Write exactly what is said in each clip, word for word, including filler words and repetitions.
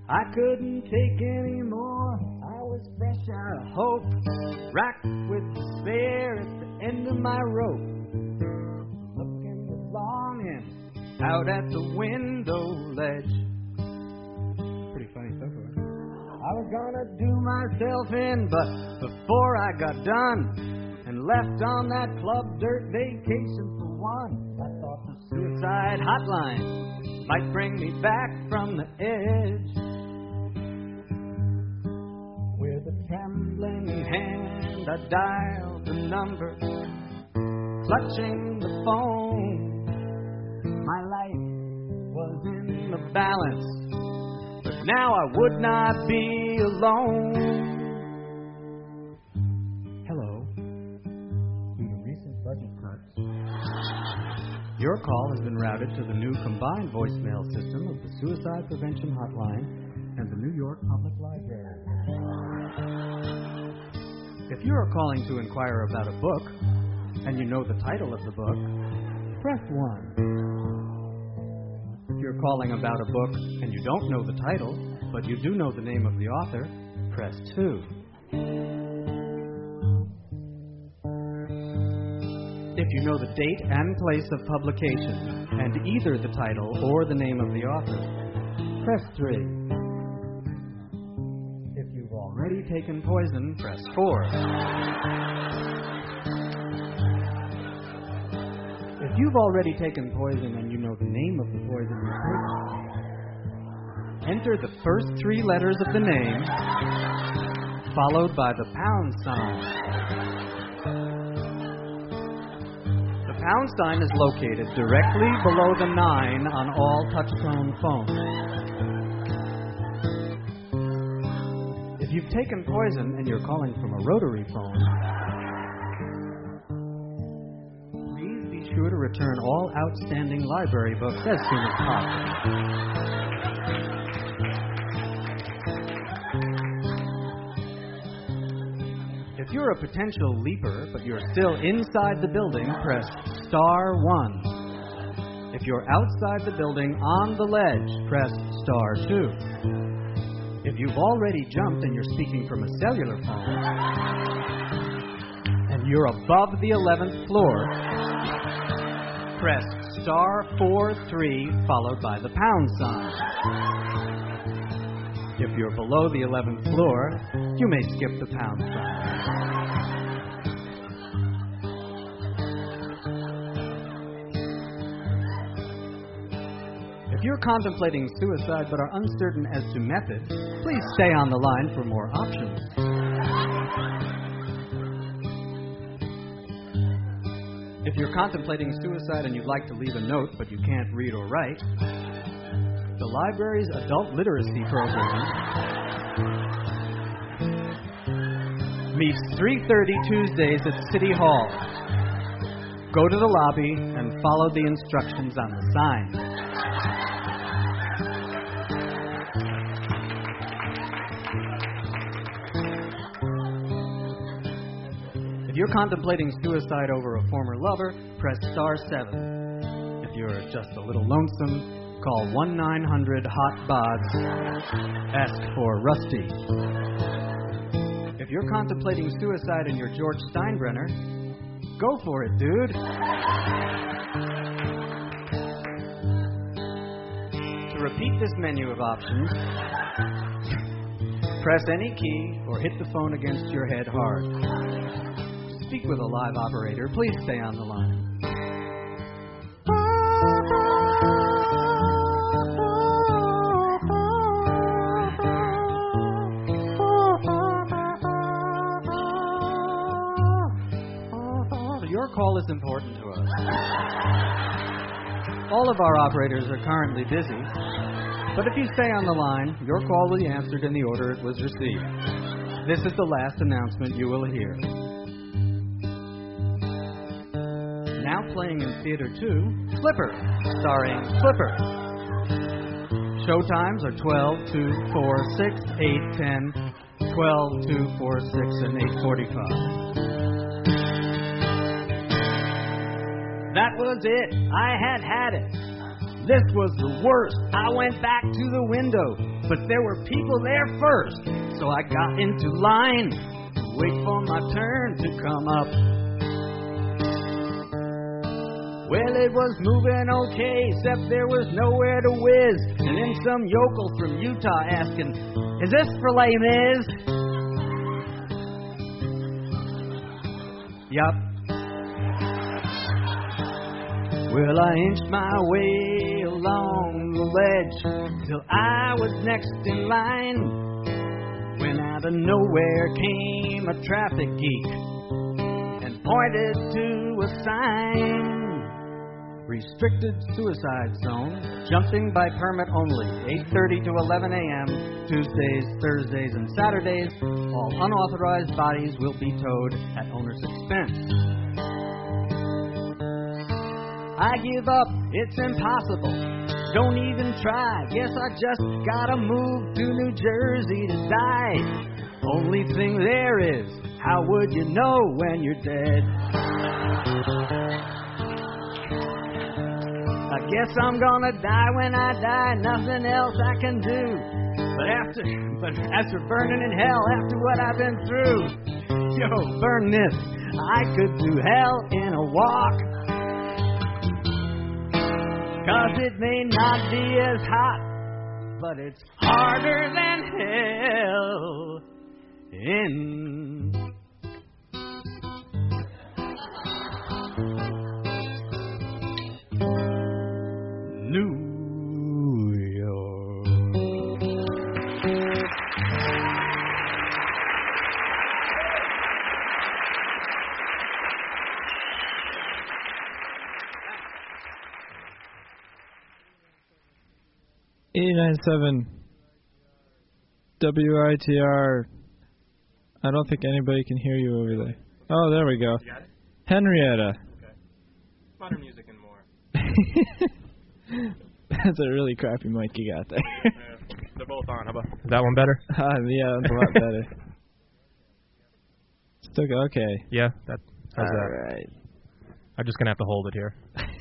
I couldn't take any more. I was fresh out of hope, racked with despair at the end of my rope, looking with longing out at the window ledge. Pretty funny so far. I was gonna do myself in, but before I got done and left on that club dirt vacation for one, I thought the suicide hotline might bring me back from the edge. With a trembling hand, I dialed the number, clutching the phone. My life was in the balance, but now I would not be alone. Hello. Due to recent budget cuts, your call has been routed to the new combined voicemail system of the Suicide Prevention Hotline and the New York Public Library. If you are calling to inquire about a book and you know the title of the book, press one. If you're calling about a book and you don't know the title, but you do know the name of the author, press two. If you know the date and place of publication and either the title or the name of the author, press three. If you've already taken poison, press four. If you've already taken poison and you know the name of the poison you've taken, enter the first three letters of the name, followed by the pound sign. The pound sign is located directly below the nine on all touch-tone phones. If you've taken poison and you're calling from a rotary phone, sure to return all outstanding library books as soon as possible. If you're a potential leaper, but you're still inside the building, press star one. If you're outside the building on the ledge, press star two. If you've already jumped and you're speaking from a cellular phone, and you're above the eleventh floor, press star four three followed by the pound sign. If you're below the eleventh floor, you may skip the pound sign. If you're contemplating suicide but are uncertain as to method, please stay on the line for more options. If you're contemplating suicide and you'd like to leave a note but you can't read or write, the library's adult literacy program meets three thirty Tuesdays at City Hall. Go to the lobby and follow the instructions on the sign. If you're contemplating suicide over a former lover, press star seven. If you're just a little lonesome, call one nine hundred hot bods. Ask for Rusty. If you're contemplating suicide and you're George Steinbrenner, go for it, dude. To repeat this menu of options, press any key or hit the phone against your head hard. Speak with a live operator. Please stay on the line. Your call is important to us. All of our operators are currently busy, but if you stay on the line, your call will be answered in the order it was received. This is the last announcement you will hear. Now playing in Theater two, Flipper, starring Flipper. Showtimes are twelve, two, four, six, eight, ten, twelve, two, four, six, and eight forty-five. That was it. I had had it. This was the worst. I went back to the window, but there were people there first. So I got into line, wait for my turn to come up. Well, it was moving okay, except there was nowhere to whiz. And then some yokel from Utah asking, is this for Les Mis? Yup. Well, I inched my way along the ledge till I was next in line, when out of nowhere came a traffic geek and pointed to a sign. Restricted suicide zone, jumping by permit only, eight thirty to eleven a.m., Tuesdays, Thursdays, and Saturdays. All unauthorized bodies will be towed at owner's expense. I give up, it's impossible. Don't even try. Guess I just gotta move to New Jersey to die. Only thing there is, how would you know when you're dead? I guess I'm gonna die when I die, nothing else I can do. But after, but after burning in hell, after what I've been through, yo, burn this. I could do hell in a walk. Cause it may not be as hot, but it's harder than hell in New York. eighty-nine point seven W I T R. I don't think anybody can hear you over there. Oh, there we go. You got it? Henrietta. Okay. Modern music and more. That's a really crappy mic you got there. uh, they're both on. How about is that one better? Uh, yeah, that's a lot better. Still go, okay. Yeah, that. How's All that? right. I'm just gonna have to hold it here.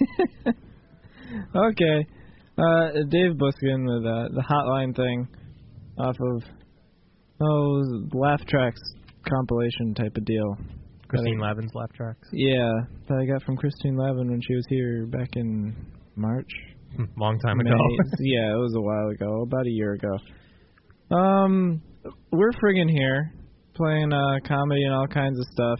Okay. Uh, Dave Buskin with uh, the Hotline thing off of oh Laugh Tracks compilation type of deal. Christine Lavin's laugh tracks. Yeah, that I got from Christine Lavin when she was here back in March. Long time May. ago. Yeah, it was a while ago, about a year ago. Um, we're friggin' here, playing uh, comedy and all kinds of stuff.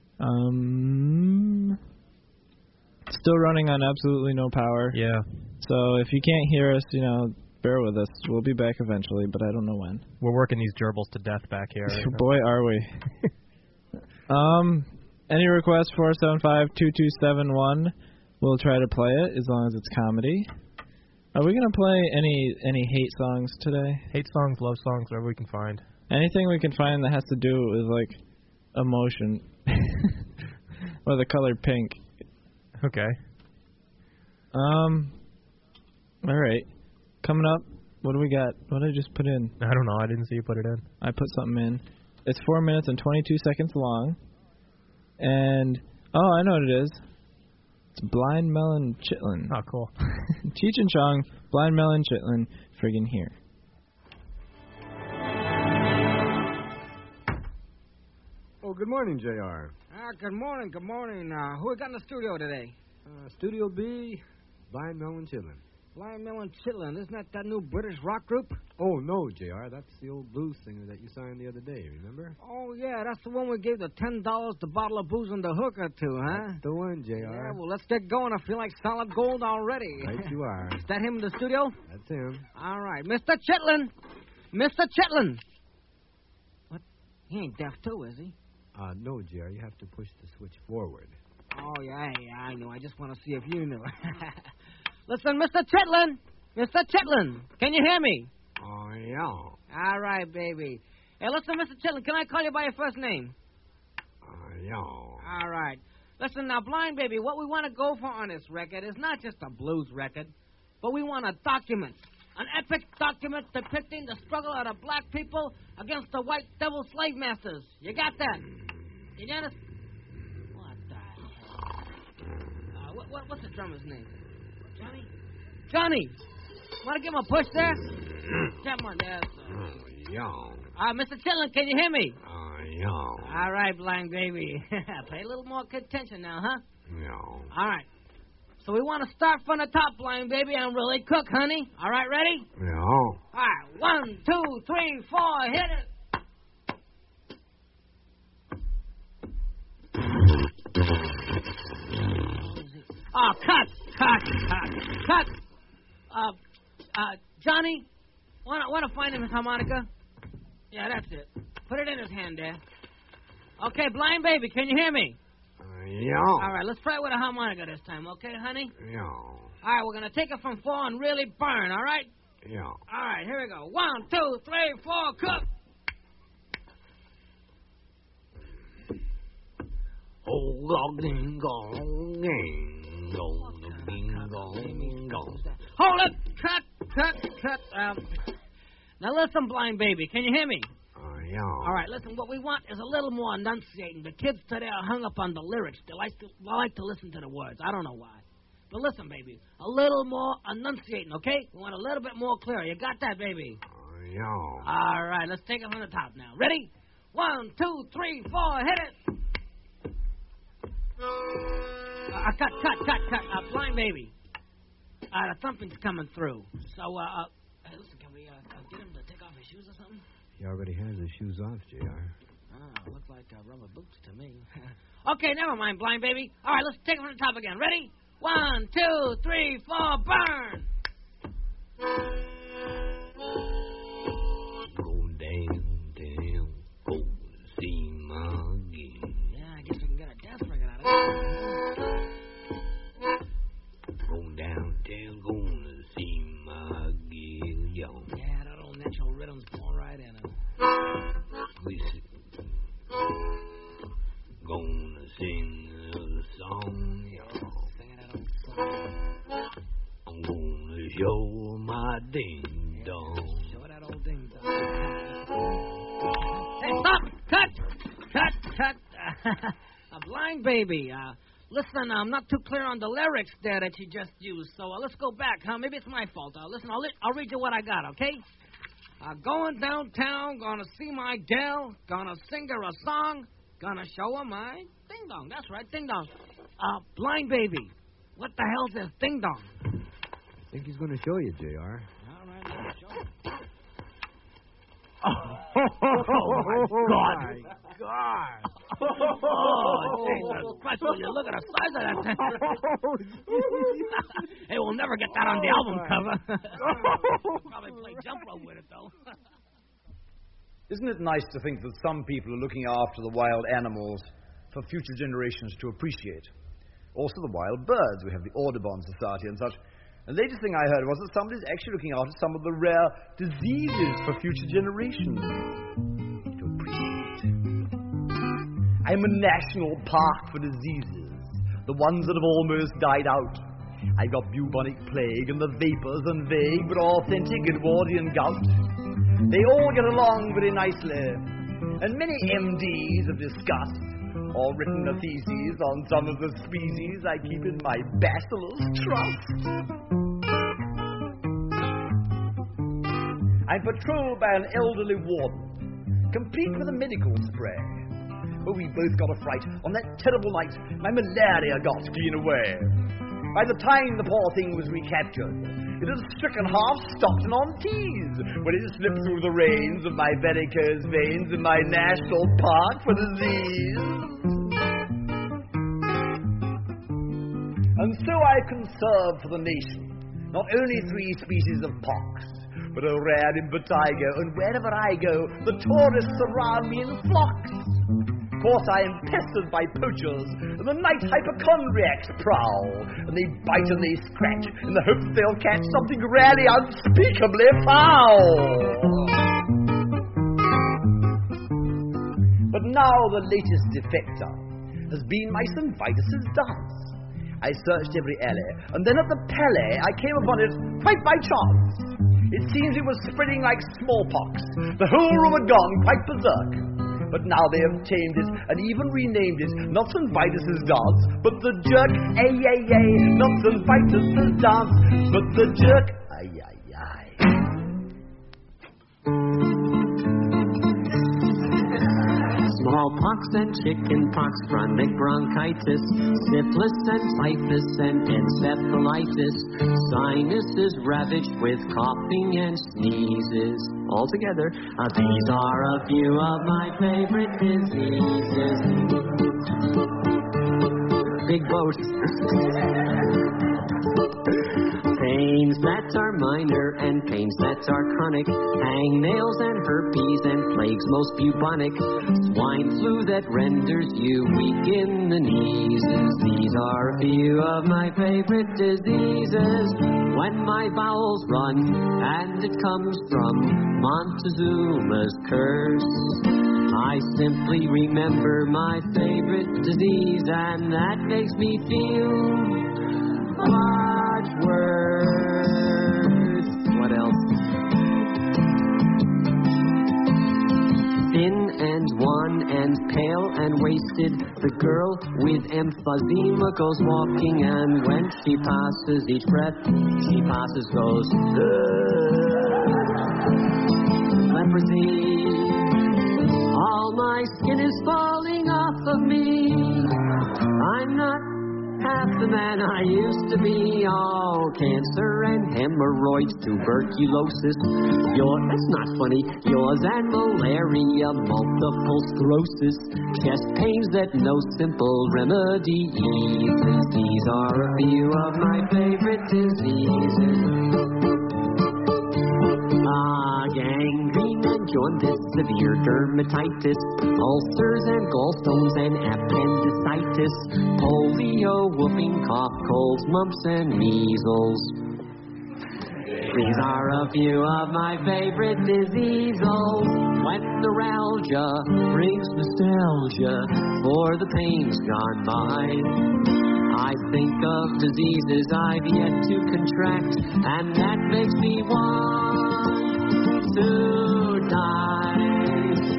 Um, still running on absolutely no power. Yeah. So if you can't hear us, you know, bear with us. We'll be back eventually, but I don't know when. We're working these gerbils to death back here. Right Boy, are we. um, any requests, four seven five, two two seven one. We'll try to play it as long as it's comedy. Are we going to play any any hate songs today? Hate songs, love songs, whatever we can find. Anything we can find that has to do with, like, emotion. Or the color pink. Okay. Um, all right. Coming up, what do we got? What did I just put in? I don't know. I didn't see you put it in. I put something in. It's four minutes and twenty-two seconds long. And, oh, I know what it is. It's Blind Melon Chitlin. Oh, cool. Cheech and Chong, Blind Melon Chitlin, friggin' here. Oh, good morning, J R. Ah, good morning, good morning. Uh, who we got in the studio today? Uh, Studio B, Blind Melon Chillin'. Blind Melon Chitlin. Isn't that that new British rock group? Oh, no, J R. That's the old blues singer that you signed the other day, remember? Oh, yeah, that's the one we gave the ten dollars the bottle of booze and the hooker to, huh? That's the one, J R. Yeah, well, let's get going. I feel like solid gold already. Right you are. Is that him in the studio? That's him. All right. Mister Chitlin. Mister Chitlin. What? He ain't deaf, too, is he? Uh, no, J R. You have to push the switch forward. Oh, yeah, yeah, I know. I just want to see if you knew. Listen, Mister Chitlin. Mister Chitlin, can you hear me? Oh, yeah. All right, baby. Hey, listen, Mister Chitlin, can I call you by your first name? Oh, yeah. All right. Listen, now, Blind Baby, what we want to go for on this record is not just a blues record, but we want a document, an epic document depicting the struggle of the black people against the white devil slave masters. You got that? You got it? What the hell? Uh, what, what, what's the drummer's name? Johnny? Johnny, want to give him a push there? Come on, there. Yow. Uh, Mister Chillin, can you hear me? Uh, yow. All right, blind baby. Pay a little more attention now, huh? Yow. All right. So we want to start from the top, blind baby, and really cook, honey. All right, ready? Yow. All right, one, two, three, four, hit it. Oh, cut, cut, cut, cut. Uh, uh, Johnny, want to want to find him his harmonica? Yeah, that's it. Put it in his hand there. Okay, blind baby, can you hear me? Uh, yow. All right, let's try with a harmonica this time, okay, honey? Yow. All right, we're going to take it from four and really burn, all right? Yow. All right, here we go. One, two, three, four, cook. Oh, gong, ding, gong, ding, gong, ding, gong, ding, gong. Hold it. Cut, cut, cut. Um, now listen, blind baby, can you hear me? Uh, yow. All right, listen, what we want is a little more enunciating. The kids today are hung up on the lyrics. They like to, they like to listen to the words. I don't know why. But listen, baby, a little more enunciating, okay? We want a little bit more clear. You got that, baby? Uh, yow. All right, let's take it from the top now. Ready? One, two, three, four, hit it. Uh, cut, cut, cut, cut. Uh, blind baby. Uh, the thumping's coming through. So, uh, uh hey, listen, can we uh, uh, get him to take off his shoes or something? He already has his shoes off, J R. Ah, looks like uh, rubber boots to me. Okay, never mind, blind baby. All right, let's take it from the top again. Ready? One, two, three, four, burn! Go down, down, go see my game. Yeah, I guess we can get a dance record out of it. Go downtown, gonna see my girl, young. Yeah, that old natural rhythm's going right in it. We see, gonna sing a song, young. Singing that old song. I'm gonna show my ding dong. Show that old ding dong. Hey, stop! Cut! Cut! Cut! A blind baby. Uh, listen, I'm not too clear on the lyrics there that you just used, so uh, let's go back, huh? Maybe it's my fault. Uh, listen, I'll, li- I'll read you what I got, okay? Uh, going downtown, gonna see my gal, gonna sing her a song, gonna show her my ding dong. That's right, ding dong. Uh, blind baby. What the hell's this ding dong? I think he's gonna show you, J R. All right, let's show him. Oh, my God. My God. Oh, Jesus Christ, will you look at the size of that thing? Hey, we'll never get that on the album cover. Probably play jump rope with it, though. Isn't it nice to think that some people are looking after the wild animals for future generations to appreciate? Also the wild birds. We have the Audubon Society and such. The latest thing I heard was that somebody's actually looking after some of the rare diseases for future generations to appreciate. I'm a national park for diseases, the ones that have almost died out. I've got bubonic plague and the vapors and vague but authentic Edwardian gout. They all get along very nicely, and many M Ds have discussed or written a thesis on some of the species I keep in my bacillus trust. I'm patrolled by an elderly warden, complete with a medical spray. But we both got a fright on that terrible night my malaria got clean away. By the time the poor thing was recaptured, it had stricken half Stockton on Tees when it slipped through the reins of my varicose veins in my national park for disease. And so I conserve for the nation not only three species of pox, but a rare impetigo, and wherever I go, the tourists surround me in flocks. Of course, I am pestered by poachers, and the night hypochondriacs prowl, and they bite and they scratch in the hope that they'll catch something really unspeakably foul. But now the latest defector has been my Synvitus' dance. I searched every alley, and then at the Palais I came upon it quite by chance. It seems it was spreading like smallpox. The whole room had gone quite berserk. but now they have tamed it and even renamed it. Nuts and Vitus's dance, but the jerk, ay, ay, ay. Nuts and Vitus's dance, but the jerk, ay, ay, ay. Smallpox and chickenpox, chronic bronchitis, syphilis and typhus and encephalitis, sinuses ravaged with coughing and sneezes. Altogether, uh, these are a few of my favorite diseases. Big boat. Pains that are minor and pains that are chronic, hangnails and herpes and plagues most bubonic, swine flu that renders you weak in the knees. These are a few of my favorite diseases. When my bowels run and it comes from Montezuma's curse, I simply remember my favorite disease, and that makes me feel much worse. What else? Thin and wan and pale and wasted, the girl with emphysema goes walking, and when she passes, each breath she passes goes, leprosy. All my skin is falling off of me. I'm not half the man I used to be. Oh, cancer and hemorrhoids, tuberculosis, yours, that's not funny, yours and malaria, multiple sclerosis, chest pains that no simple remedy eases. These are a few of my favorite diseases. Ah, gangrene and jaundice, severe dermatitis, ulcers and gallstones and appendicitis, polio, whooping cough, colds, mumps, and measles. These are a few of my favorite diseases. When neuralgia brings nostalgia for the pains gone by, I think of diseases I've yet to contract, and that makes me want to die.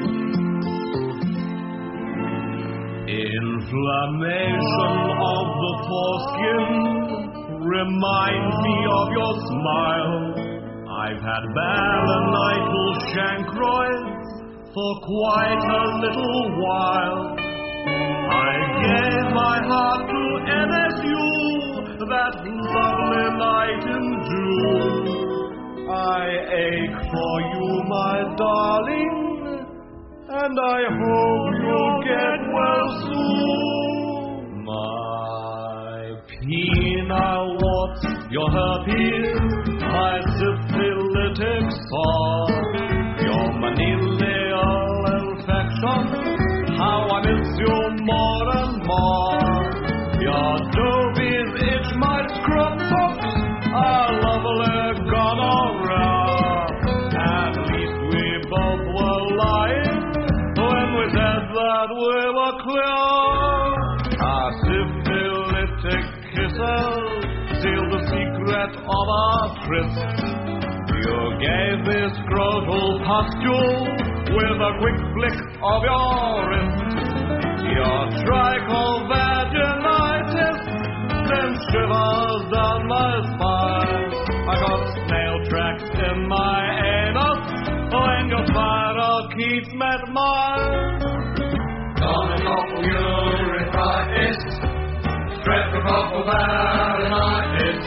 Inflammation of the foreskin reminds me of your smile. I've had balanitis chancroids for quite a little while. I gave my heart to N S U that lovely night in June. I ache for you, my darling, and I hope you'll get well soon. My penile warts, your herpes, my syphilitic sore, your manilial infection, how I miss you more and more. Your dobies itch, my scrub books are lovely gonorrhea. At least we both were lying when we said that we were clear. Our syphilitic kisses sealed the secret of our tryst. You gave me scrotal pustule with a quick flick of your wrist. Your trichomvaginitis sent shivers down my spine. I got snail tracks in my anus when your spiral keys met mine. Gonococcal urethritis, streptococcal vaginitis,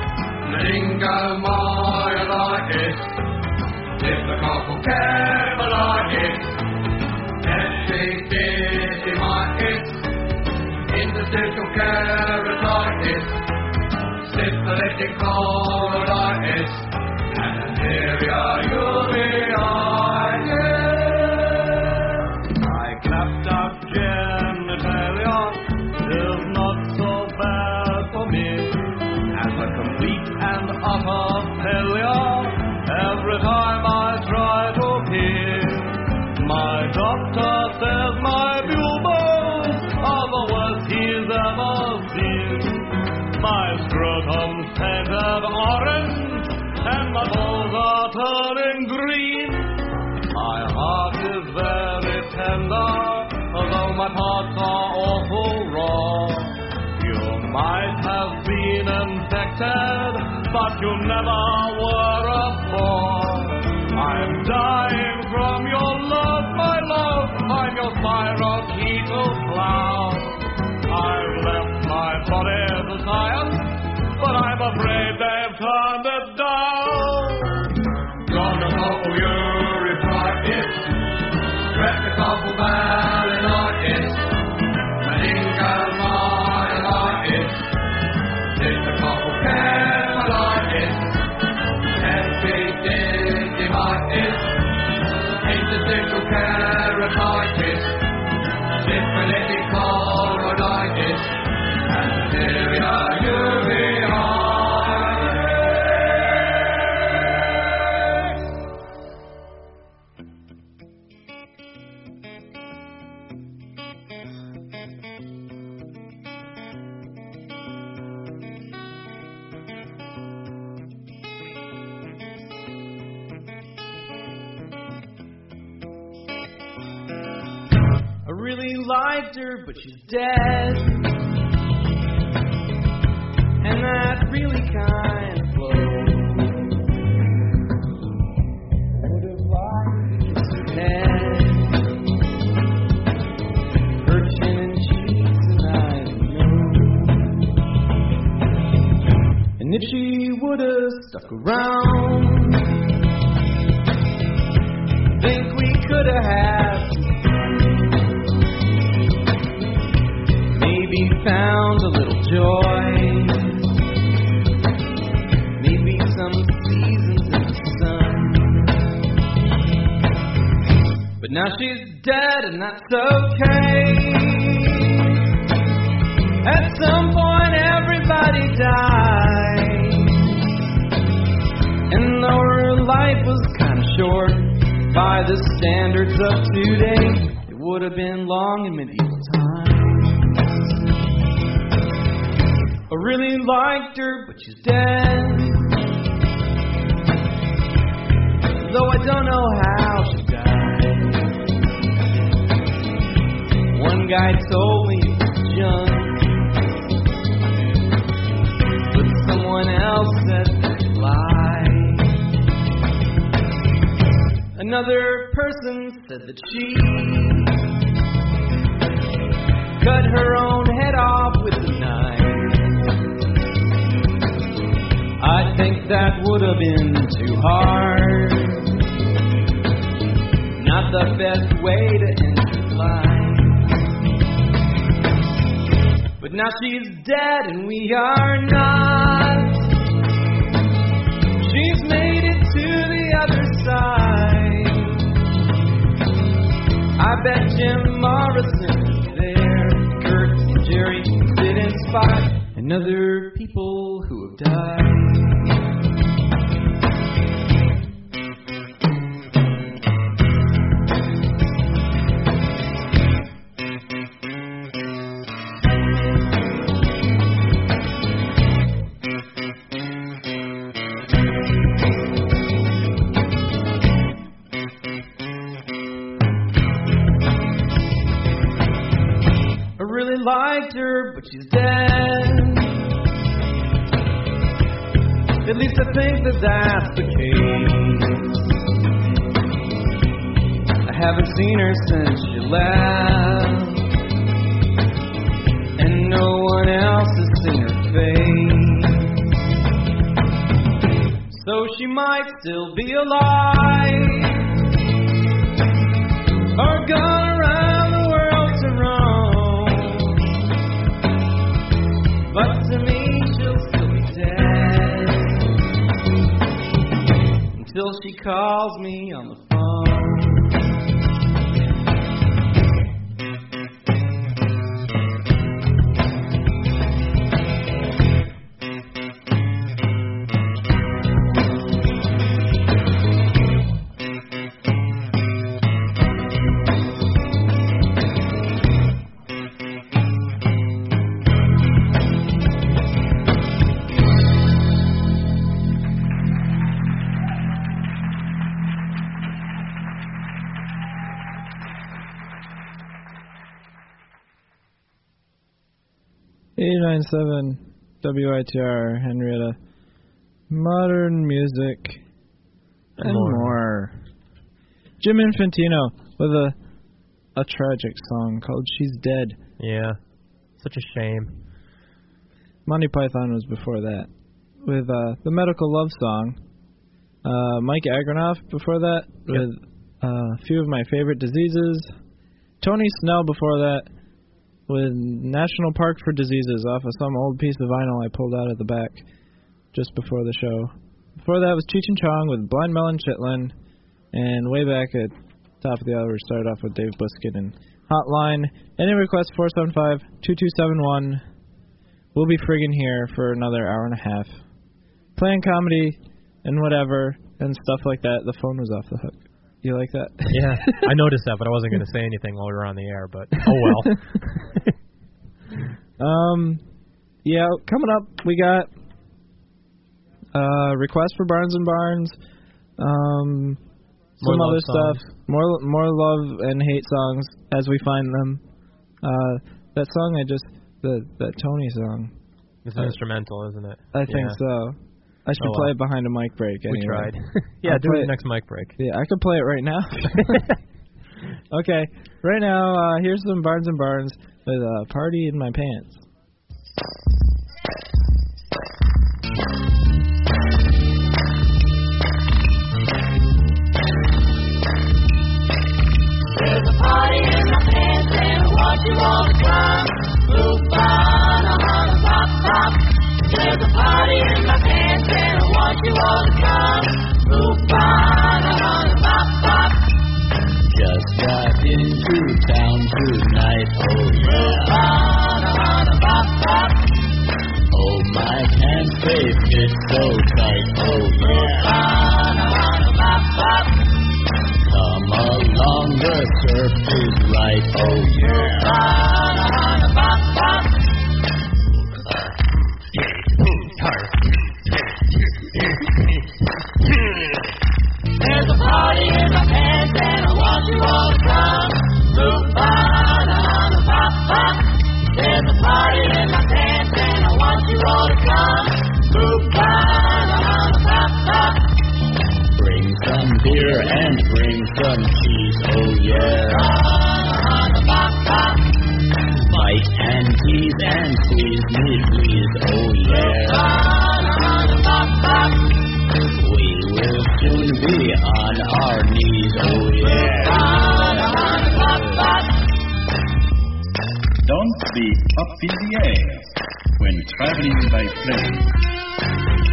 meningomyelitis, diphthococcal capsulitis, epididymitis, interstitial keratitis, syphilitic choroiditis, and anterior uveitis. My clapped up genitalia is not so bad for me, as a complete and utter failure every time I try to pee. My doctor says my pupils are the worst he's ever seen. My scrotum's painted orange and my balls are turning green. My heart is very tender, although my thoughts are awful raw. You might have been infected, but you never were a bore. I'm dying from your love, my love. I'm your spirochetal cloud. I've left my body to science, but I'm afraid they've turned it down. Gonococcal-urethritis, streptococcal balanitis, meningococcal myelitis, diphthococcal capsulitis, epididymitis, interstitial keratitis, syphilitic choroiditis, and diphtheria uveitis. I really liked her, but she's dead. And that really kind of blows. Would have liked to kiss her head. Her chin and cheeks and eyes and nose. And if she would have stuck around, think we could have had found a little joy, maybe some seasons in the sun. But now she's dead and that's okay. At some point everybody dies, and though her life was kind of short by the standards of today, it would have been long in medieval times. I really liked her, but she's dead. Though I don't know how she died. One guy told me it was young, but someone else said that's a lie. Another person said that she cut her own head off with a knife. I think that would have been too hard. Not the best way to end your life. But now she's dead and we are not. She's made it to the other side. I bet Jim Morrison is there, Kurt and Jerry sit in spot, and other people who have died. Liked her, but she's dead. At least I think that that's the case. I haven't seen her since she left, and no one else has seen her face. So she might still be alive, or gone around the world to roam. But to me, she'll still be dead until she calls me on the phone. eighty-nine point seven W I T R, Henrietta. Modern music and, and more. more. Jim Infantino with a a tragic song called She's Dead. Yeah, such a shame. Monty Python was before that with uh, the Medical Love Song. Uh, Mike Agronoff before that yep. with uh, a few of my favorite diseases. Tony Snell before that with National Park for Diseases off of some old piece of vinyl I pulled out at the back just before the show. Before that was Cheech and Chong with Blind Melon Chitlin. And way back at top of the hour, we started off with Dave Buskin and Hotline. Any requests, four seven five, two two seven one. We'll be friggin' here for another hour and a half. Playing comedy and whatever and stuff like that. The phone was off the hook. You like that? Yeah, I noticed that, but I wasn't going to say anything while we were on the air, but oh well. um, yeah, coming up, we got uh, requests for Barnes and Barnes, um, some more other songs. stuff, more more love and hate songs as we find them. Uh, that song I just, the that Tony song. It's uh, instrumental, isn't it? I think yeah. so. I should oh, play well. it behind a mic break anyway. We tried. yeah, I'll do it next mic break. Yeah, I could play it right now. Okay, right now, uh, here's some Barnes and Barnes with a Party in My Pants. There's a party in my pants and I want you all to come. Move on, a hana, pop, pop. There's a party in my pants and I want you all to come. Move on, a hana, pop, pop. Just got into town tonight, oh yeah. Move on, a hana, pop, pop. Oh, my pants, they fit so tight, oh yeah. Move on, a hana, pop, pop. Come along, the surf is right, oh yeah. Move on, a hana, pop, pop. There's a party in my pants and I want you all to come. Move on, a hana, pop, pop. There's a party in my pants and I want you all to come. Move on, a hana, pop, pop. Bring some beer and bring some cheese, oh yeah. Move on, a hana, pop, pop. Bite and tease and squeeze me, please, oh yeah. Move on, a hana, pop, pop. We will soon be on our knees, oh yeah. On, on, pop, pop. Don't be up in the air when traveling by plane.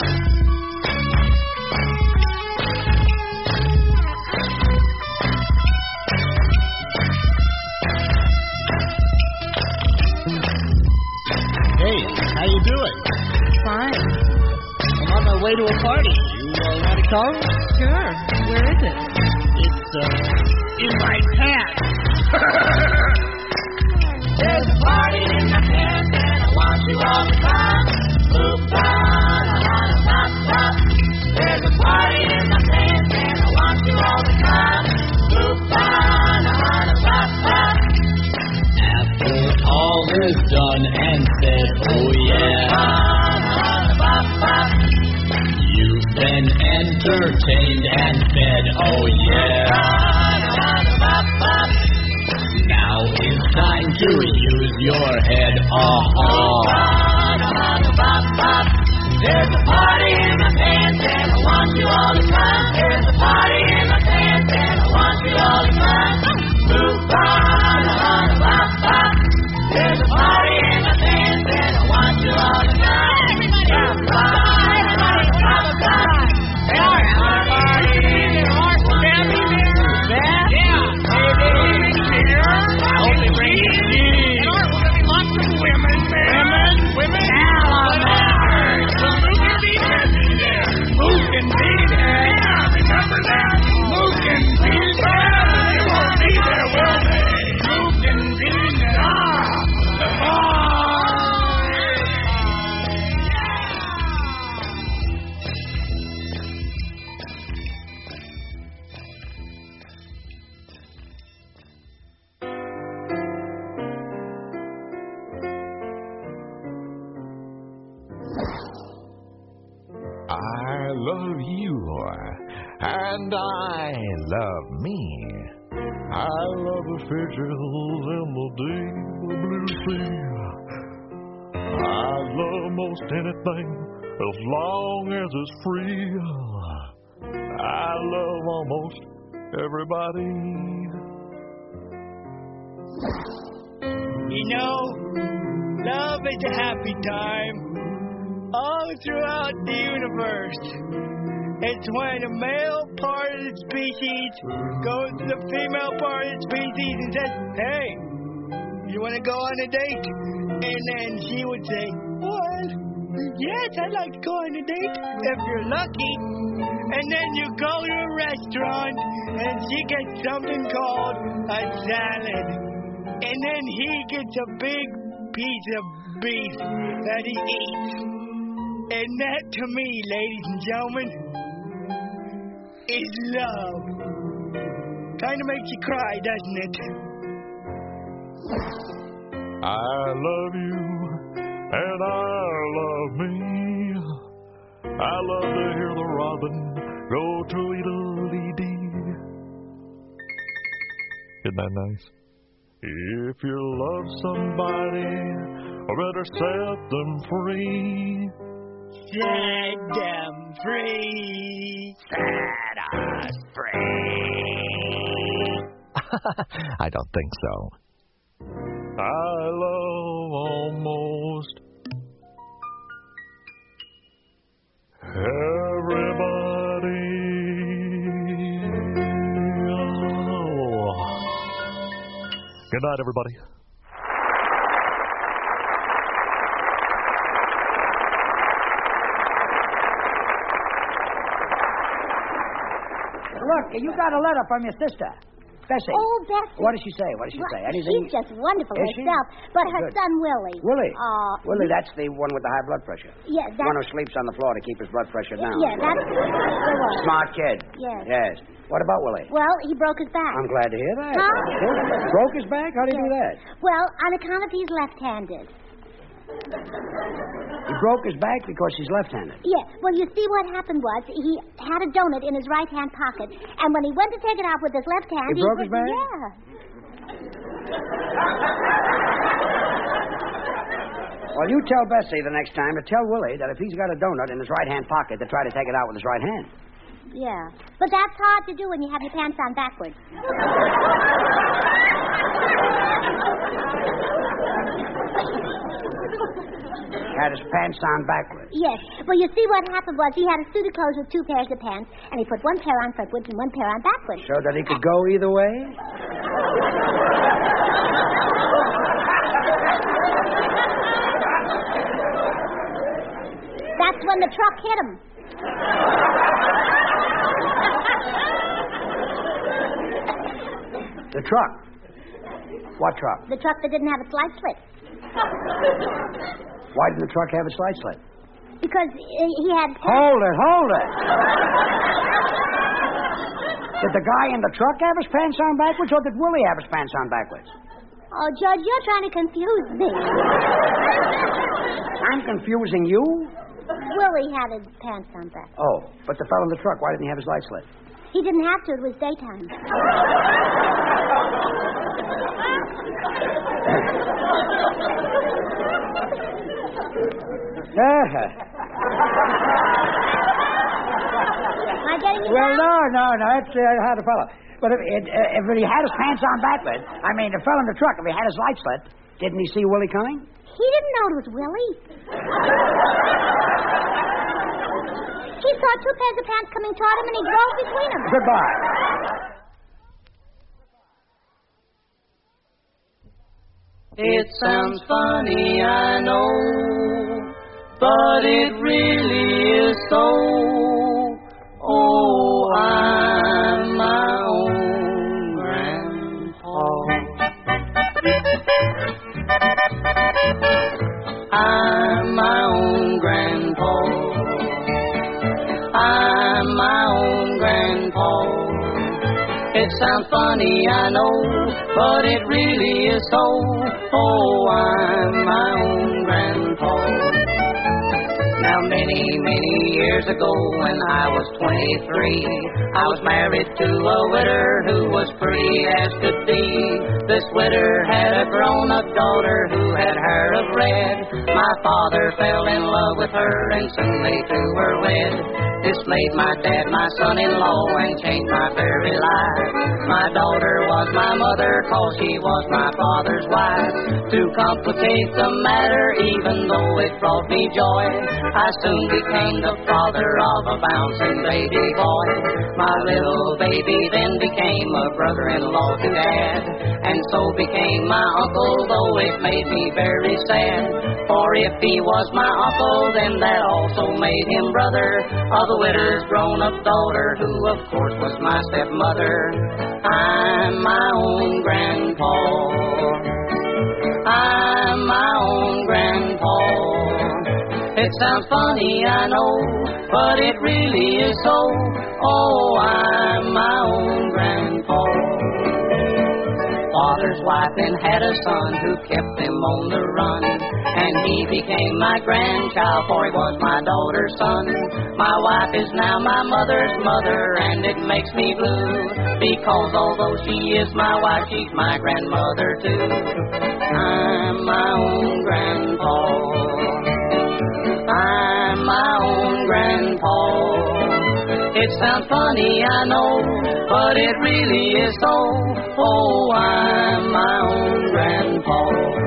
Hey, how you doing? Fine. I'm on my way to a party. You uh, want to come? Sure. Where is it? It's uh, in my pants. There's a party in my pants and I want you all to come. Move on, a hana, pop, pop. There's a party in my pants and I want you all to come. Move on, a hana, pop, pop. After all is done and said, oh yeah. Move on, a hana, pop, pop. You've been entertained and fed, oh yeah. Move on, a hana, pop, pop. Now it's time to use your head, uh-huh. There's a party in my pants and I want you all to come. There's a party in my pants and I want you all to come. Move on, a pop, pop. There's a party in my pants and I want you all to come. Move on, a pop, pop. There's a party in my pants. Only bringing cheese. And we're going to be lots of women there. Women? Women? Salamanders. Well, who can be happy there? Who can be there? And I love me. I love the fishes in the deep blue sea. I love most anything as long as it's free. I love almost everybody. You know, love is a happy time all throughout the universe. It's when a male part of the species goes to the female part of the species and says, hey, you want to go on a date? And then she would say, well, yes, I'd like to go on a date if you're lucky. And then you go to a restaurant and she gets something called a salad. And then he gets a big piece of beef that he eats. And that, to me, ladies and gentlemen, is love. Kind of makes you cry, doesn't it? I love you, and I love me. I love to hear the robin go tweedledee. Isn't that nice? If you love somebody, better set them free. Set them free. Set us free. I don't think so. I love almost everybody. Good night, everybody. Look, you got a letter from your sister, Bessie. Oh, Bessie. What did she say? What did she Well, say? Anything? She's just wonderful Is she? herself. But her Good. son, Willie. Willie. Uh, Willie, that's the one with the high blood pressure. Yeah, The one that's... who sleeps on the floor to keep his blood pressure down. Yeah, that's the one. Smart kid. Yes. Yes. What about Willie? Well, he broke his back. I'm glad to hear that. Huh? Broke his back? How did he do that? Well, on account of he's left-handed. He broke his back because he's left-handed. Yeah, well, you see what happened was he had a donut in his right-hand pocket, and when he went to take it out with his left hand... He broke his back? Yeah. Well, you tell Bessie the next time to tell Willie that if he's got a donut in his right-hand pocket, to try to take it out with his right hand. Yeah. But that's hard to do when you have your pants on backwards. Had his pants on backwards. Yes. Well, you see what happened was he had a suit of clothes with two pairs of pants, and he put one pair on frontwards and one pair on backwards. So that he could go either way? That's when the truck hit him. The truck. What truck? The truck that didn't have a slide slit. Why didn't the truck have a slide slit? Because he he had... Hold it, hold it. Did the guy in the truck have his pants on backwards, or did Willie have his pants on backwards? Oh, Judge, you're trying to confuse me. I'm confusing you? Willie had his pants on back. Oh, but the fellow in the truck, why didn't he have his light slit? He didn't have to. It was daytime. Am I getting you Well, down? no, no, no. That's uh, how the fellow. But if, it, uh, if he had his pants on backwards, I mean, the fellow in the truck, if he had his light slit, didn't he see Willie coming? He didn't know it was Willie. He saw two pairs of pants coming toward him, and he drove between them. Goodbye. It sounds funny, I know, but it really is so. Oh, I'm my own grandpa. I'm my own grandpa. I'm my own grandpa. It sounds funny, I know, but it really is so. Oh, I'm my own grandpa. Now, many, many years ago when I was twenty-three. I was married to a widder who was pretty as could be. This widder had a grown-up daughter who had hair of red. My father fell in love with her and soon they two were wed. This made my dad my son-in-law and changed my very life. My daughter was my mother cause she was my father's wife. To complicate the matter, even though it brought me joy, I soon became the father of a bouncing baby boy. My little baby then became a brother-in-law to Dad, and so became my uncle, though it made me very sad. For if he was my uncle, then that also made him brother of the widow's grown-up daughter, who of course was my stepmother. I'm my own grandpa. I'm my own grandpa. It sounds funny, I know, but it really is so. Oh, I'm my own grandpa. Father's wife then had a son who kept him on the run, and he became my grandchild, for he was my daughter's son. My wife is now my mother's mother, and it makes me blue, because although she is my wife, she's my grandmother too. I'm my own grandpa. I'm my own grandpa. It sounds funny, I know, but it really is so. Oh, I'm my own grandpa.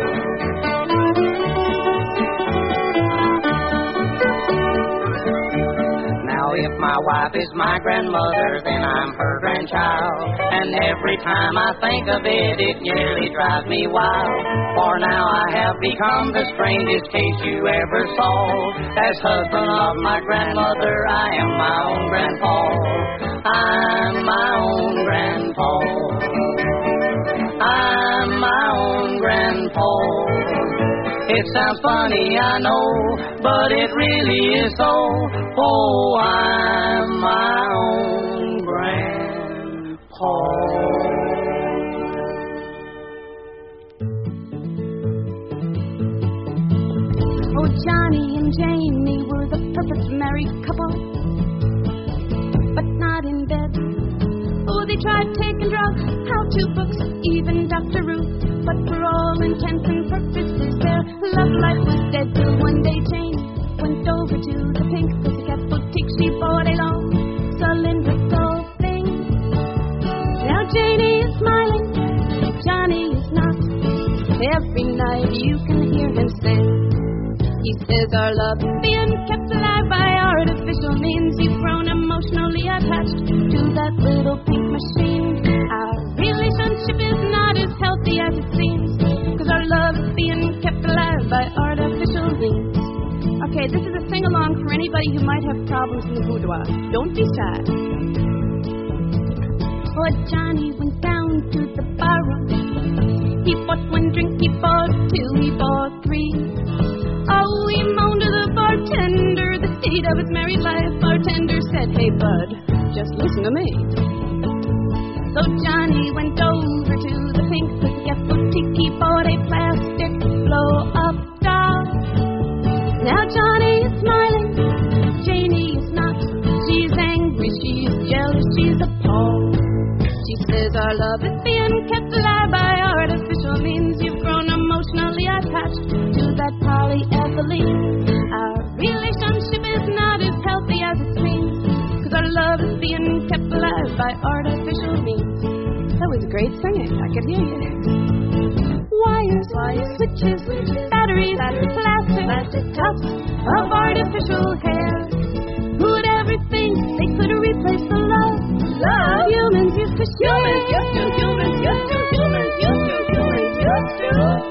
Now, if my wife is my grandmother, then I'm her grandchild. And every time I think of it, it nearly drives me wild. For now I have become the strangest case you ever saw. As husband of my grandmother, I am my own grandpa. I'm my own grandpa. I'm my own grandpa. It sounds funny, I know, but it really is so. Oh, I'm my own grandpa. Oh, Johnny and Jamie were the perfect married couple, but not in bed. Oh, they tried taking drugs, how-to books, even Doctor Ruth, but for all intents and purposes their love life was dead till one day Jane went over to the Pink Pussycat boutique. She bought a long cylindrical thing. Now Janie is smiling, Johnny is not. Every night you can hear him sing. He says our love is being kept alive by artificial means. You've grown emotionally attached to that little pink machine. Our relationship is not as healthy as it seems, cause our love is being kept alive by artificial means. Okay, this is a sing-along for anybody who might have problems in the boudoir. Don't be shy. Oh, Johnny went down to the barroom. He bought one drink, he bought two, he bought three. Oh, he moaned to the bartender the state of his married life. Bartender said, hey, bud, just listen to me. So Johnny went over to the Pink Pussycat boutique. He bought a plastic blow-up doll. Now Johnny is smiling, Janie is not. She's angry, she's jealous, she's appalled. She says our love is being kept alive by artificial means. You've grown emotionally attached to that polyethylene. Our relationship is not as healthy as it seems, cause our love is being kept alive by artificial means. That was great singing, I could hear you. Wires, wires, switches, switches, batteries, batteries, plastic, plastic tufts of artificial hair. Who'd ever think they could replace the love, love humans used to share? Humans used to, humans used to, humans used to, humans used to.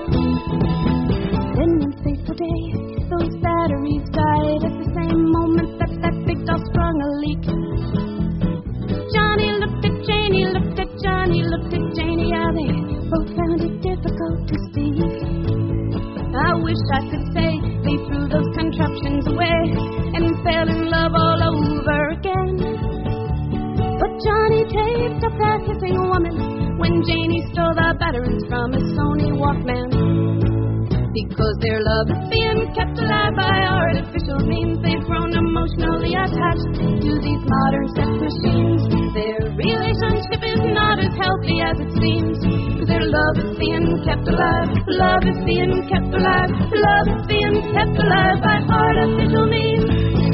Then one fateful day, those batteries died at the same moment that that big doll sprung a leak. Johnny looked at Janie, looked at Johnny, looked at Janie. Yeah, they both found it difficult to see. I wish I could say they threw those contraptions away and fell in love all over again. But Johnny taped up that hissing woman when Janie stole the batteries from his Sony Walkman. Because their love is being kept alive by artificial means. They've grown emotionally attached to these modern sex machines. Their relationship is not as healthy as it seems. Because their love is being kept alive. Love is being kept alive. Love is being kept alive by artificial means.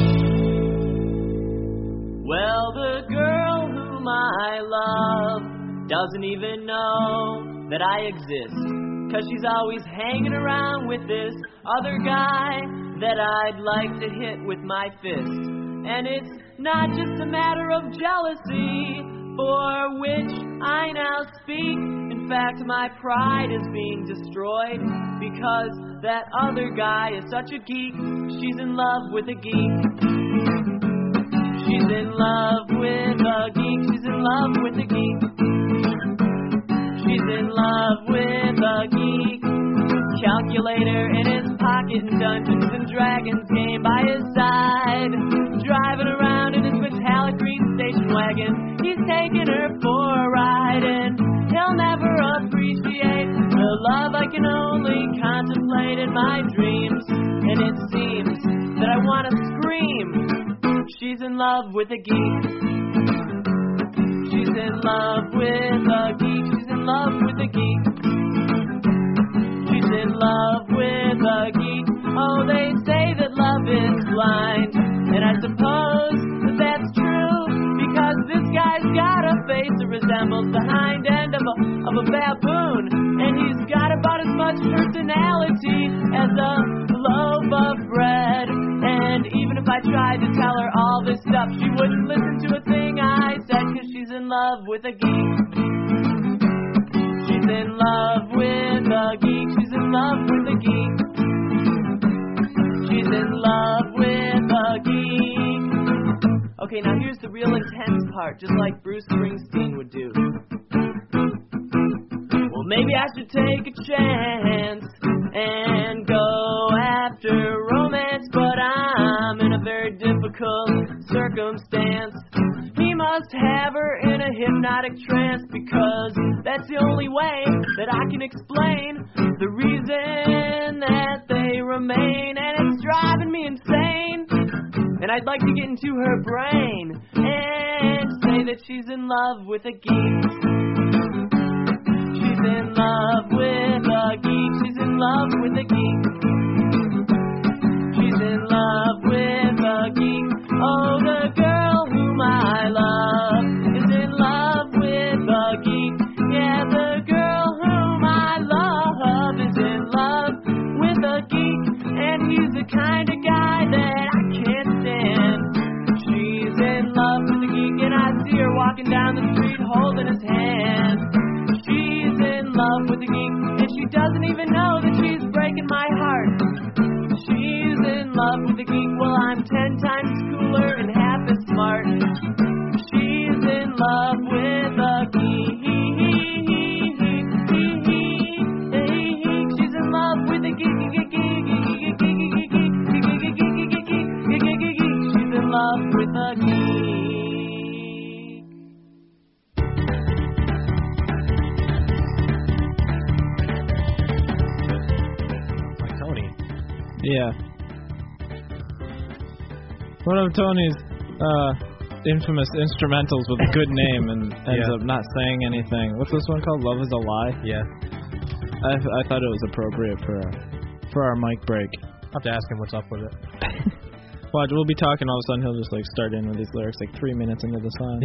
Well, the girl whom I love doesn't even know that I exist. Cause she's always hanging around with this other guy that I'd like to hit with my fist. And it's not just a matter of jealousy for which I now speak. In fact, my pride is being destroyed because that other guy is such a geek. She's in love with a geek. She's in love with a geek. She's in love with a geek. She's in love with a geek. Calculator in his pocket and Dungeons and Dragons game by his side. Driving around in his metallic green station wagon. He's taking her for a ride and he'll never appreciate the love I can only contemplate in my dreams. And it seems that I want to scream. She's in love with a geek. She's in love with a geek. She's in love with a geek. She's in love with a geek. Oh, they say that love is blind. And I suppose that that's true. Because this guy's got a face that resembles the hind end of a, of a baboon. And he's got about as much personality as a loaf of bread. And even if I tried to tell her all this stuff, she wouldn't listen to a thing I said. Cause she's in love with a geek. She's in love with a geek. She's in love with a geek. She's in love with a geek. Okay, now here's the real intense part, just like Bruce Springsteen would do. Well, maybe I should take a chance and go after romance, but I'm in a very difficult circumstance. He must have her in a hypnotic trance, because that's the only way that I can explain the reason that they remain, and it's driving me insane. And I'd like to get into her brain and say that she's in love with a geek. She's in love with a geek. She's in love with a geek. She's in love with a geek. Oh, the girl whom I love is in love with a geek. Yeah, the girl whom I love is in love with a geek. And he's the kind of guy that I can't stand. She's in love with a geek, and I see her walking down the street holding his hand. She's in love with a geek, and she doesn't even know that she's breaking my heart. She's in love with a geek, well, I'm ten times cooler and half as smart. She's in love with a geek. She's in love with a geek. She's in love with a geek. Yeah. One of Tony's uh, infamous instrumentals with a good name and ends Yeah. up not saying anything. What's this one called? Love is a Lie? Yeah. I, I thought it was appropriate for for our mic break. I'll have to ask him what's up with it. Watch, we'll be talking, all of a sudden he'll just like start in with these lyrics like three minutes into the song.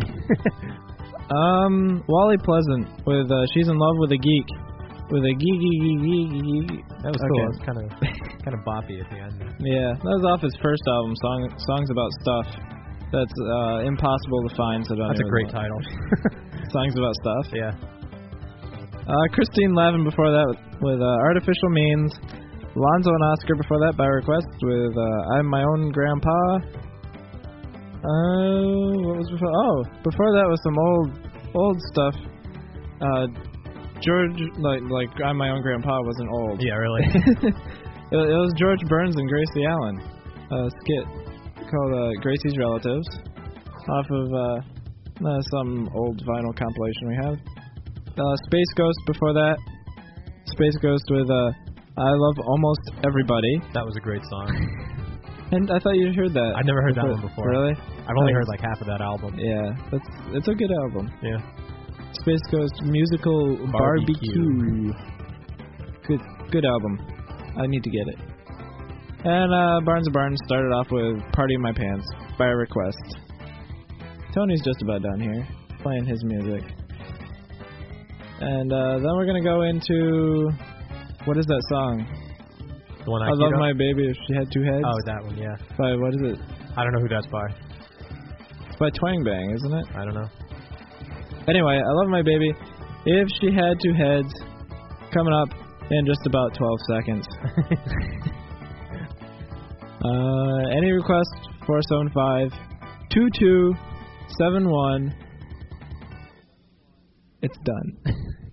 um, Wally Pleasant with uh, She's in Love with a Geek. With a geek, geek, geek, geek, geek. That was Okay. cool. It was kind of kind of boppy at the end. Yeah, that was off his first album, song, Songs About Stuff. That's uh, impossible to find. So don't That's a even great look. title. Songs About Stuff. Yeah. Uh, Christine Lavin before that with, with uh, Artificial Means. Lonzo and Oscar before that by request with uh, I'm My Own Grandpa. Uh, what was before? Oh, before that was some old old stuff. Uh, George, like like I'm My Own Grandpa wasn't old. Yeah, really. it, it was George Burns and Gracie Allen. A skit called uh, Gracie's Relatives off of uh, uh, some old vinyl compilation we have. Uh, Space Ghost before that. Space Ghost with uh, I love almost everybody. That was a great song. And I thought you heard that. I've never heard that before. one before. Really? I've only heard like half of that album. Yeah, that's it's a good album. Yeah. Space Ghost musical barbecue. Barbecue. Good, good album. I need to get it. And uh, Barnes and Barnes started off with "Party in My Pants" by request. Tony's just about done here, playing his music. And uh, then we're gonna go into what is that song? The one I, I love up? my baby if she had two heads. Oh, that one, yeah. By what is it? I don't know who that's by. It's by Twang Bang, isn't it? I don't know. Anyway, I love my baby. If she had two heads, coming up in just about twelve seconds. uh, any requests? four seven five, two two seven one. It's done.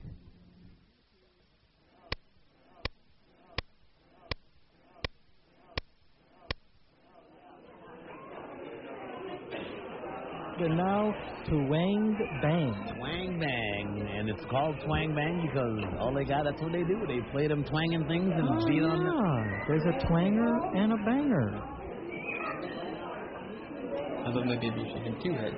But now, Twang Bang. Twang Bang, and it's called Twang Bang because all they got, that's what they do. They play them twanging things and Oh, beat on them. yeah. There's a twanger and a banger. I love my baby she had two heads.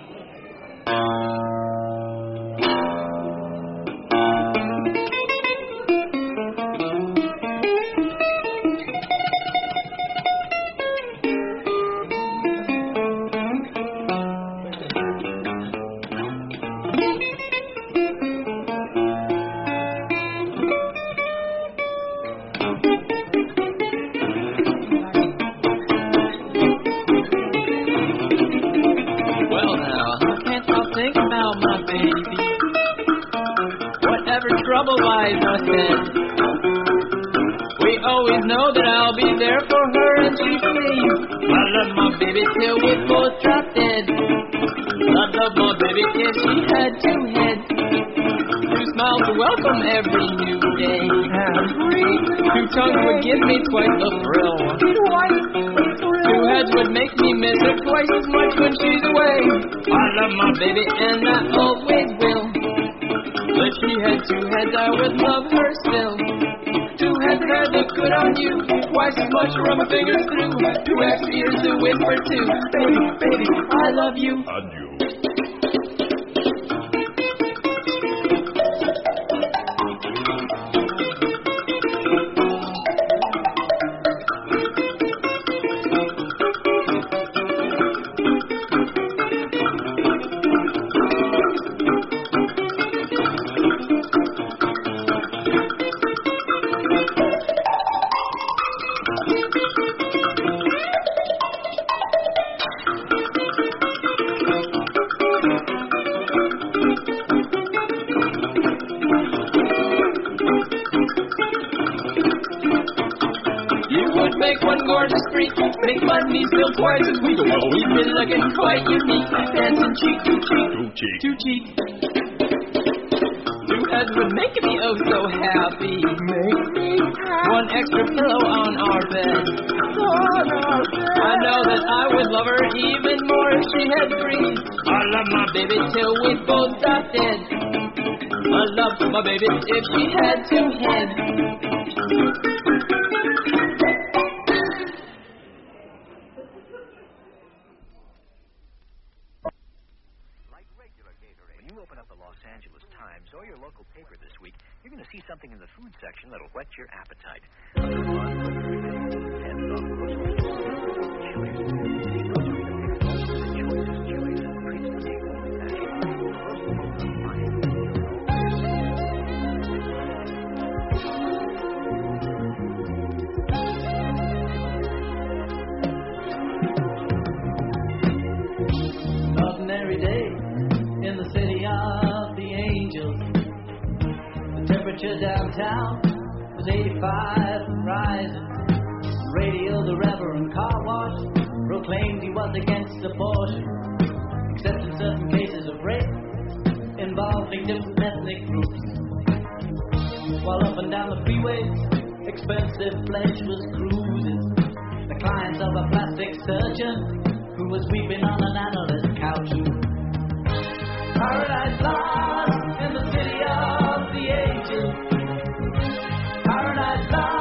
Well now, I can't stop thinking about my baby. Whatever trouble lies ahead, we always know that I'll be there for her and she for me. I love my baby till we both drop dead. I love my baby if she had two heads. Two smiles to welcome every new day. Two tongues would give me twice the thrill. Two heads would make me miss her twice as much when she's away. I love my baby and I always will. But if she had two heads, I would love her still. Two heads had look good on you. Twice as much run my fingers through. Two extra years to win for two. Baby, baby, I love you. Adieu. You would make one gorgeous freak, make money still twice as we go. We'd be looking quite unique, dancing cheek to cheek, Two cheek. to cheek. Two heads would make me oh so happy. Make me happy. One extra pillow on our bed. On our bed. I know that I would love her even more if she had three. I love my baby till we both got dead. I love my baby if she had two heads. When you open up the Los Angeles Times or your local paper this week, you're going to see something in the food section that'll whet your appetite. Ordinary day in the city of the angels. The temperature downtown was eighty-five and rising. Radio, the Reverend Car Wash proclaimed he was against abortion, except in certain cases of rape involving different ethnic groups. While up and down the freeways, expensive flesh was cruising. The clients of a plastic surgeon who was weeping on an analyst couch. Paradise lost in the city of the ages. Paradise lost.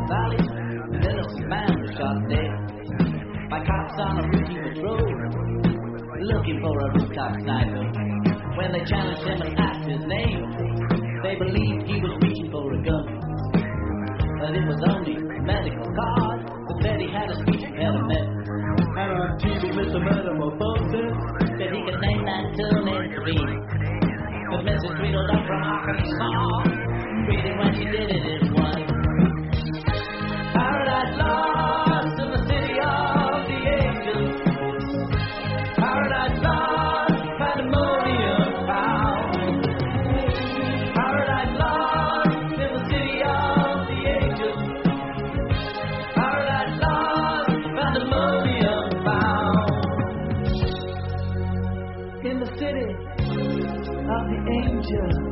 valley, the middle man was shot dead by cops on a routine patrol, looking for a rooftop sniper. When they challenged him and asked his name, they believed he was reaching for a gun, but it was only a medical card that said he had a speech impediment. And on T V, Mister Metamorphosis said he could name that tune in three. But Missus Tweedledum from Arkansas, reading when she did it in one. Paradise lost in the city of the angels. Paradise lost, pandemonium found. Paradise lost in the city of the angels. Paradise lost, pandemonium found. In the city of the angels.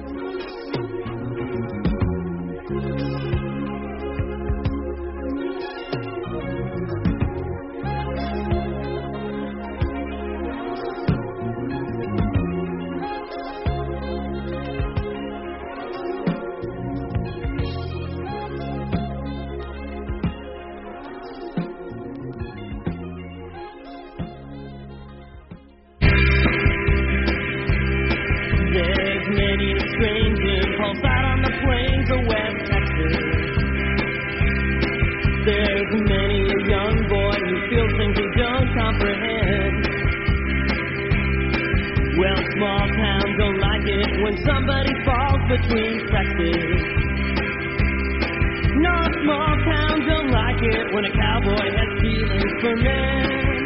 Somebody falls between sexes. No small towns don't like it when a cowboy has feelings for men.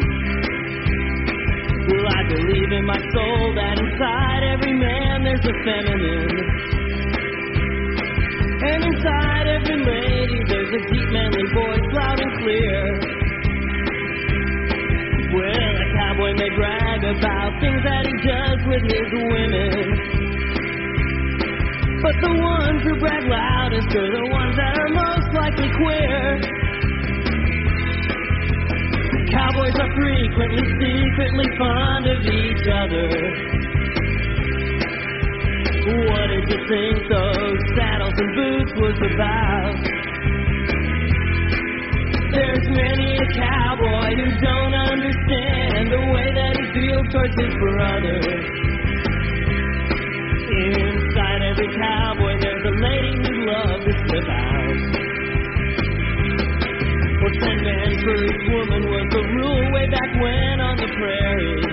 Well, I believe in my soul that inside every man there's a feminine, and inside every lady there's a deep manly voice, loud and clear. Well, a cowboy may brag about things that he does with his women, but the ones who brag loudest are the ones that are most likely queer. Cowboys are frequently secretly fond of each other. What did you think those saddles and boots was about? There's many a cowboy who don't understand the way that he feels towards his brother. Inside every cowboy there's a lady who'd love to slip out. Well, ten men for each woman was the rule way back when on the prairie.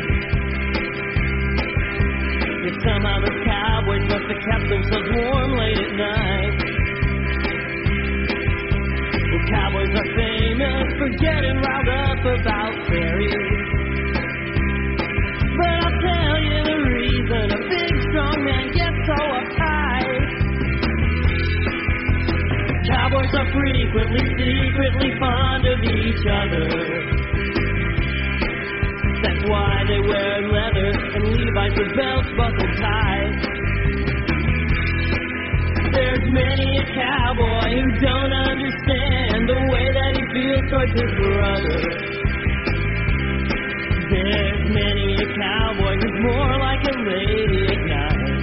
Yet somehow the cowboys must have kept themselves warm late at night. Well, cowboys are famous for getting riled up about fairies, but I'll tell you the reason a big strong man gets so uptight. Cowboys are frequently secretly fond of each other. That's why they wear leather and Levi's with belts buckled tight. There's many a cowboy who don't understand the way that he feels towards his brother. There's many a cowboy who's more like a lady at night.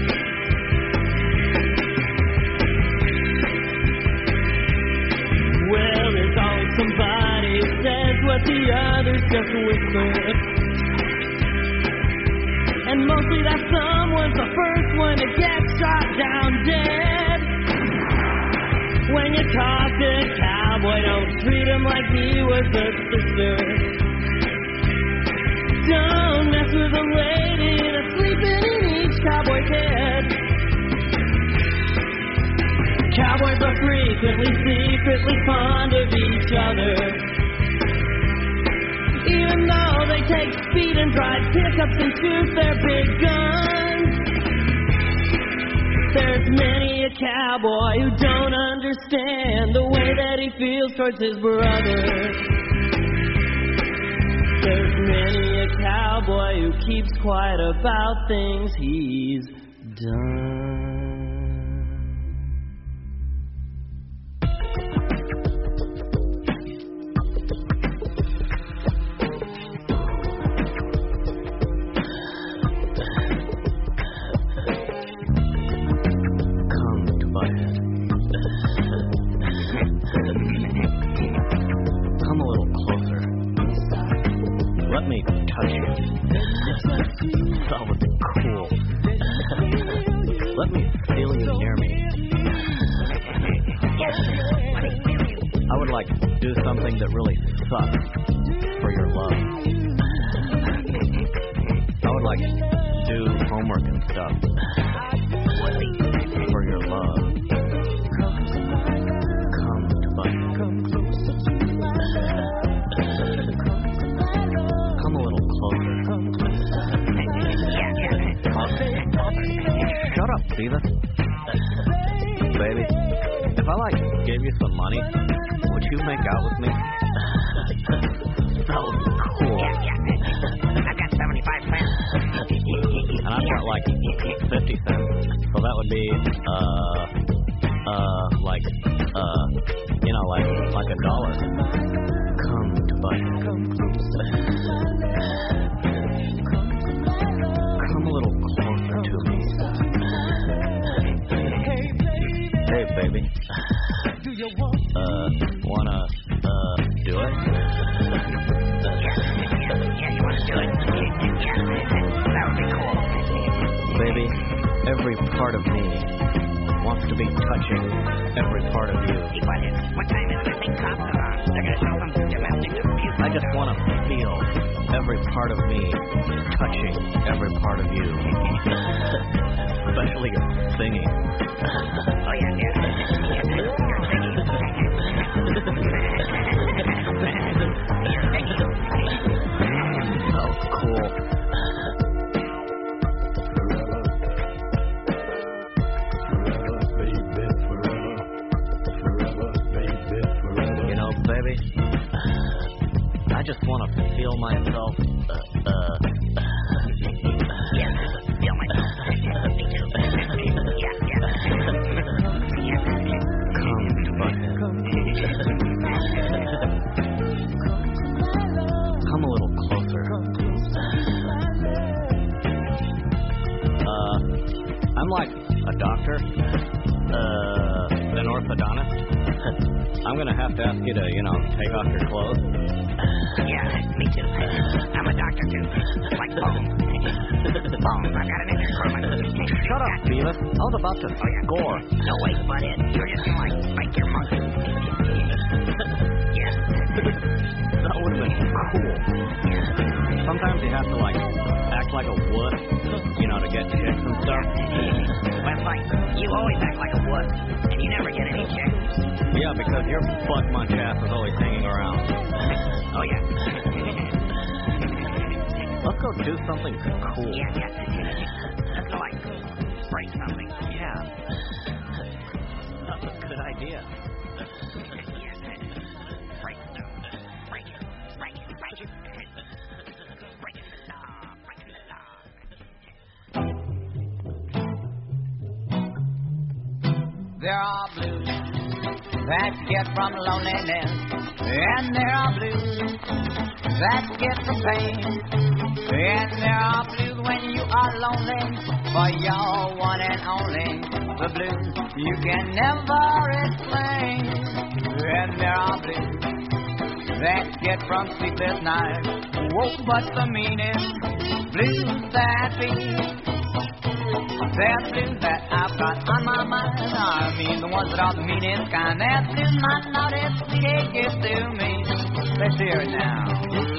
Well, there's always somebody who says what the others just whisper, and mostly that someone's the first one to get shot down dead. When you talk to a cowboy, don't treat him like he was a sister. Don't mess with a lady that's sleeping in each cowboy's head. Cowboys are frequently secretly fond of each other, even though they take speed and drive pickups and shoot their big guns. There's many a cowboy who don't understand the way that he feels towards his brother. There's many a cowboy who keeps quiet about things he's done. Come to my head. touch you. That would be cool. Let me feel you near me. I would like do something that really sucks for your love. I would like do homework and stuff for your love. Come to buddy. Come a little closer. Shut up, Beavis. Baby, if I like gave you some money, would you make out with me? That would be cool. Yeah, yeah. I've got seventy-five cents. And I've got like fifty cents. So that would be, uh, uh, like, uh, you know, like, like a dollar. Come to buddy. Come a little closer to me. Hey, baby. Uh, wanna, uh, do it? Yeah, you wanna do it? Yeah, that would be cool. Baby, every part of me wants to be touching every part of you. What time is it? I think cops are on. They're gonna show some domestic abuse. I just want to feel every part of me touching every part of you. Especially your singing. Oh, yeah, yeah. That was cool. You know, baby, I just want to feel myself, uh, uh, yeah, feel myself. Me too. Yeah, yeah. Come to my head. Come a little closer. Uh, I'm like a doctor, uh, an orthodontist. I'm gonna have to ask you to, you know, take off your clothes. Yeah, me too. I'm a doctor too. Like Bones. Bones, I've got an injury. Shut up, Beavis. I was about to score. No, wait, butt in. You're just gonna like break your muscle. Yeah. That would have been cool. Sometimes you have to like act like a wuss, you know, to get chicks and stuff. Well, it's like you always act like a wuss, and you never get any chicks. Yeah, because your butt munch ass is always hanging around. Oh yeah. Let's go do something cool. Yeah, yeah. Let's go like break something. Yeah. That's a good idea. Break it. Break it. Break it. Break it. Break it. Break it. There are blues that you get from loneliness, and there are blues that you get from pain, and there are blues when you are lonely, for you're one and only, the blues you can never explain, and there are blues that you get from sleepless nights, whoa, but the meaning blues that be. They're blues that I've got on my mind. I mean the ones that are the meanest kind. That blues might not as sweet a gift to me. Let's hear it now.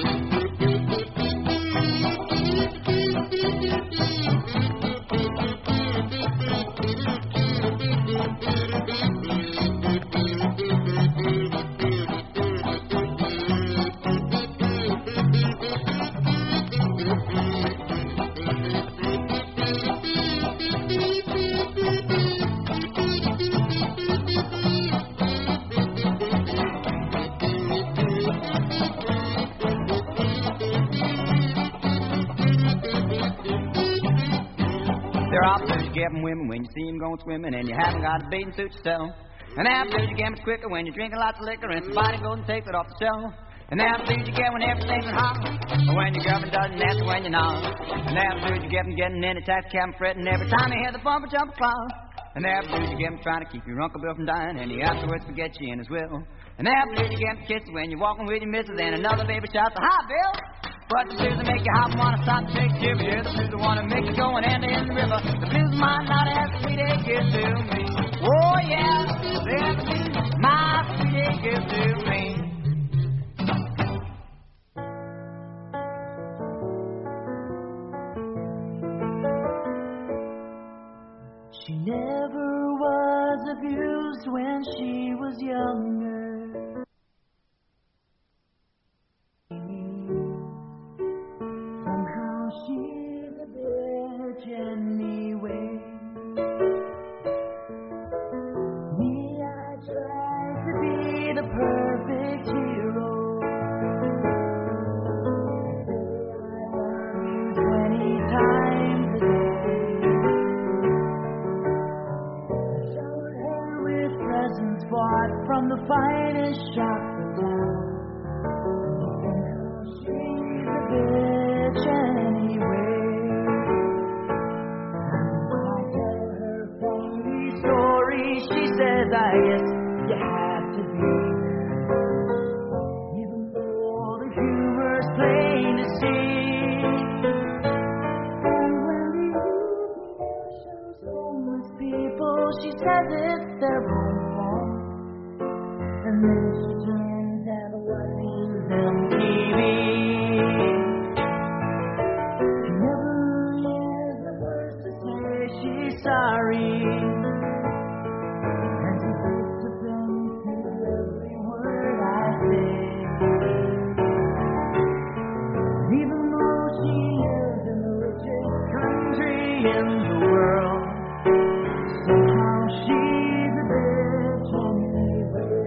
There are blues you get from women when you see them going swimming and you haven't got a bathing suit yourself. And there are blues you get much quicker when you're drinking lots of liquor and somebody goes and takes it off the shelf. And there are blues you get when everything's hot, or when your girlfriend doesn't answer when you're not. And there are blues you get from getting in a taxi cab and fretting every time you hear the bumper jump cloud. And there are blues you get from trying to keep your Uncle Bill from dying and he afterwards forgets you in his will. And there are blues you get from kissing when you're walking with your missus and another baby shouts, "Hi, Bill!" But the blues that make you hop, wanna stop, shake, shiver. Yeah, the blues that wanna make you go and end in the river. The blues might not have the sweet they give to me. Oh yeah, they're the blues, my sweet they give to me. She never was abused when she was younger. Somehow she's a bitch anyway. Me, I tried to be the perfect hero. I love you twenty times a day. Presents bought from the finest shop in town. She's a bitch anyway. I tell her funny stories. She says, I guess you have to be. Even though the humor's plain to see. And when the evening shows homeless people, she says it's their own. And then she turns and watches M T V. She never is the first to say she's sorry. And she puts a pen to every word I say. Even though she lives in the richest country in the world, somehow she's a bitch anyway.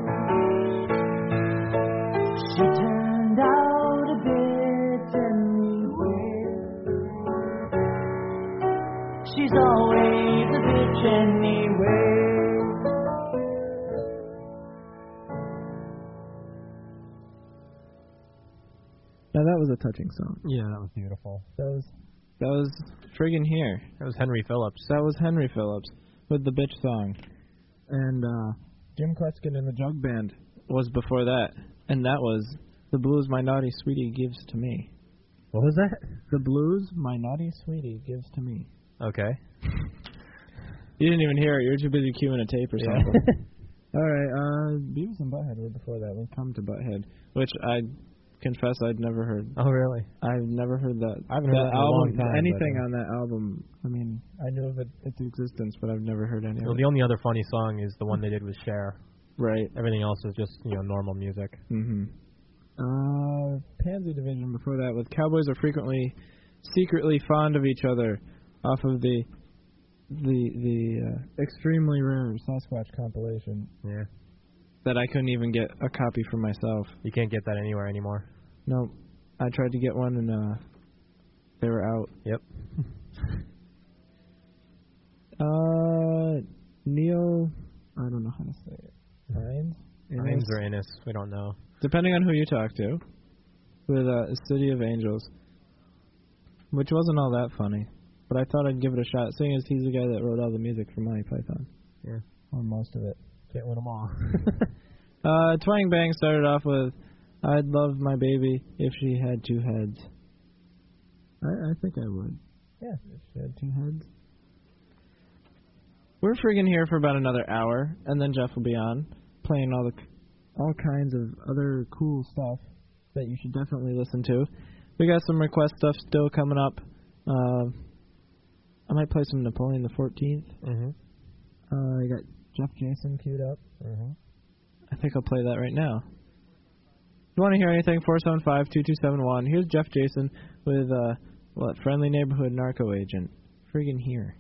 She turned out a bitch anyway. She's always a bitch anyway. Now that was a touching song. Yeah, that was beautiful. That was that was friggin' here. That was Henry Phillips. That was Henry Phillips with the bitch song. And uh, Jim Kreskin and the Jug Band was before that. And that was The Blues My Naughty Sweetie Gives to Me. What was that? The Blues My Naughty Sweetie Gives to Me. Okay. You didn't even hear it. You were too busy cueing a tape or Yeah. something. All right. Uh, Beavis and Butthead were before that. We'll come to Butthead, which I confess I'd never heard. Oh, really? I've never heard that. I haven't that heard it in a album, long time, anything but, uh, on that album. I mean, I knew of it, its existence, but I've never heard any Well, of the it. only other funny song is the one they did with Cher. Right. Everything else is just, you know, normal music. Mm-hmm. Uh, Pansy Division before that with Cowboys Are Frequently Secretly Fond of Each Other off of the the the uh, extremely rare Sasquatch compilation. Yeah. That I couldn't even get a copy for myself. You can't get that anywhere anymore. No. I tried to get one and uh they were out. Yep. uh Neo I don't know how to say it. Hines? Hines or Innes, we don't know. Depending on who you talk to. With uh, City of Angels. Which wasn't all that funny. But I thought I'd give it a shot, seeing as he's the guy that wrote all the music for Monty Python. Yeah. Or most of it. Can't win them all. uh, Twang Bang started off with, I'd love my baby if she had two heads. I, I think I would. Yeah. If she had two heads. We're friggin' here for about another hour, and then Jeff will be on, playing all the all kinds of other cool stuff that you should definitely listen to. We got some request stuff still coming up. Uh, I might play some Napoleon the fourteenth. Mm-hmm. Uh, I got Jeff Jason queued up. Mm-hmm. I think I'll play that right now. If you want to hear anything, four seven five, two two seven one. Here's Jeff Jason with, uh, what, Friendly Neighborhood Narco Agent. Friggin' here.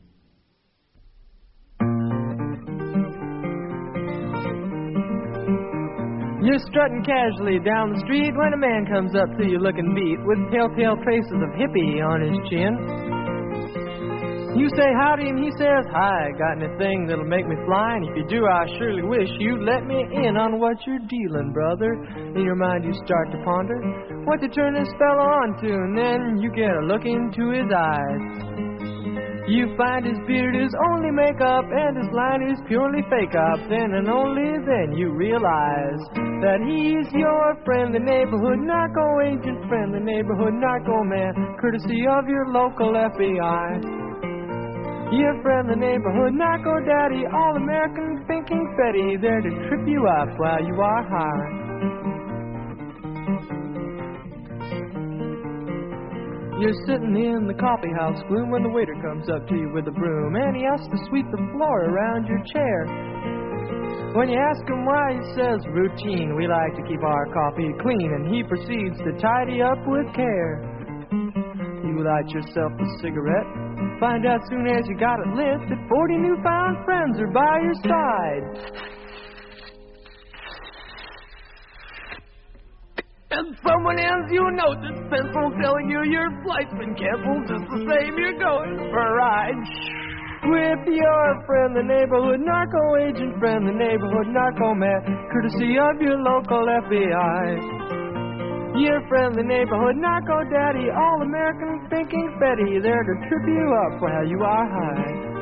You're strutting casually down the street when a man comes up to you looking beat with telltale traces of hippie on his chin. You say howdy and he says hi, got anything that'll make me fly? And if you do, I surely wish you'd let me in on what you're dealing, brother. In your mind you start to ponder what to turn this fella on to, and then you get a look into his eyes. You find his beard is only makeup and his line is purely fake up. Then and only then you realize that he's your friend, the neighborhood narco agent, friend, the neighborhood narco man, courtesy of your local F B I. Your friend, the neighborhood narco daddy, all-American thinking Fetty, there to trip you up while you are high. You're sitting in the coffee house gloom when the waiter comes up to you with a broom, and he has to sweep the floor around your chair. When you ask him why, he says, routine, we like to keep our coffee clean, and he proceeds to tidy up with care. You light yourself a cigarette, find out soon as you got it lit that forty newfound friends are by your side. And someone hands you a note that's pencil telling you your flight's been canceled. Just the same, you're going for a ride with your friend, the neighborhood narco agent, friend, the neighborhood narco man, courtesy of your local F B I. Your friend, the neighborhood narco daddy, all-American thinking Fetty, there to trip you up while you are high.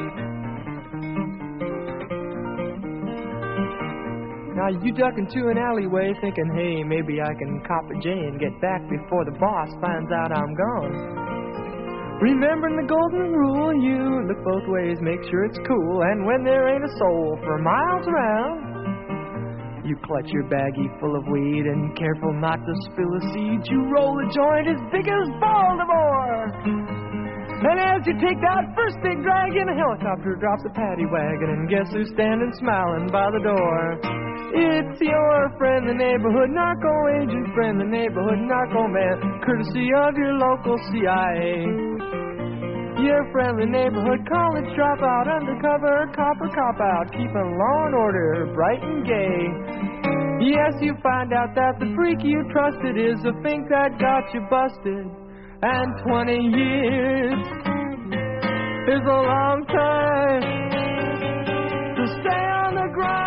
Now you duck into an alleyway thinking, hey, maybe I can cop a J and get back before the boss finds out I'm gone. Remembering the golden rule, you look both ways, make sure it's cool, and when there ain't a soul for miles around, you clutch your baggie full of weed and careful not to spill a seed, you roll a joint as big as Baltimore. And as you take that first big drag in, a helicopter drops a paddy wagon, and guess who's standing smiling by the door? It's your friend, the neighborhood narco agent, friend, the neighborhood narco man, courtesy of your local C I A. Your friend, the neighborhood college dropout, undercover copper cop-out, keeping law and order bright and gay. Yes, you find out that the freak you trusted is a fink that got you busted. And twenty years is a long time to stay on the ground.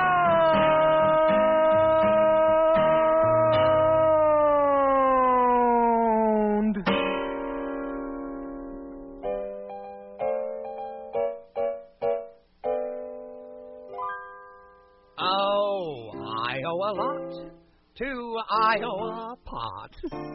Oh, I owe a lot to Iowa pot.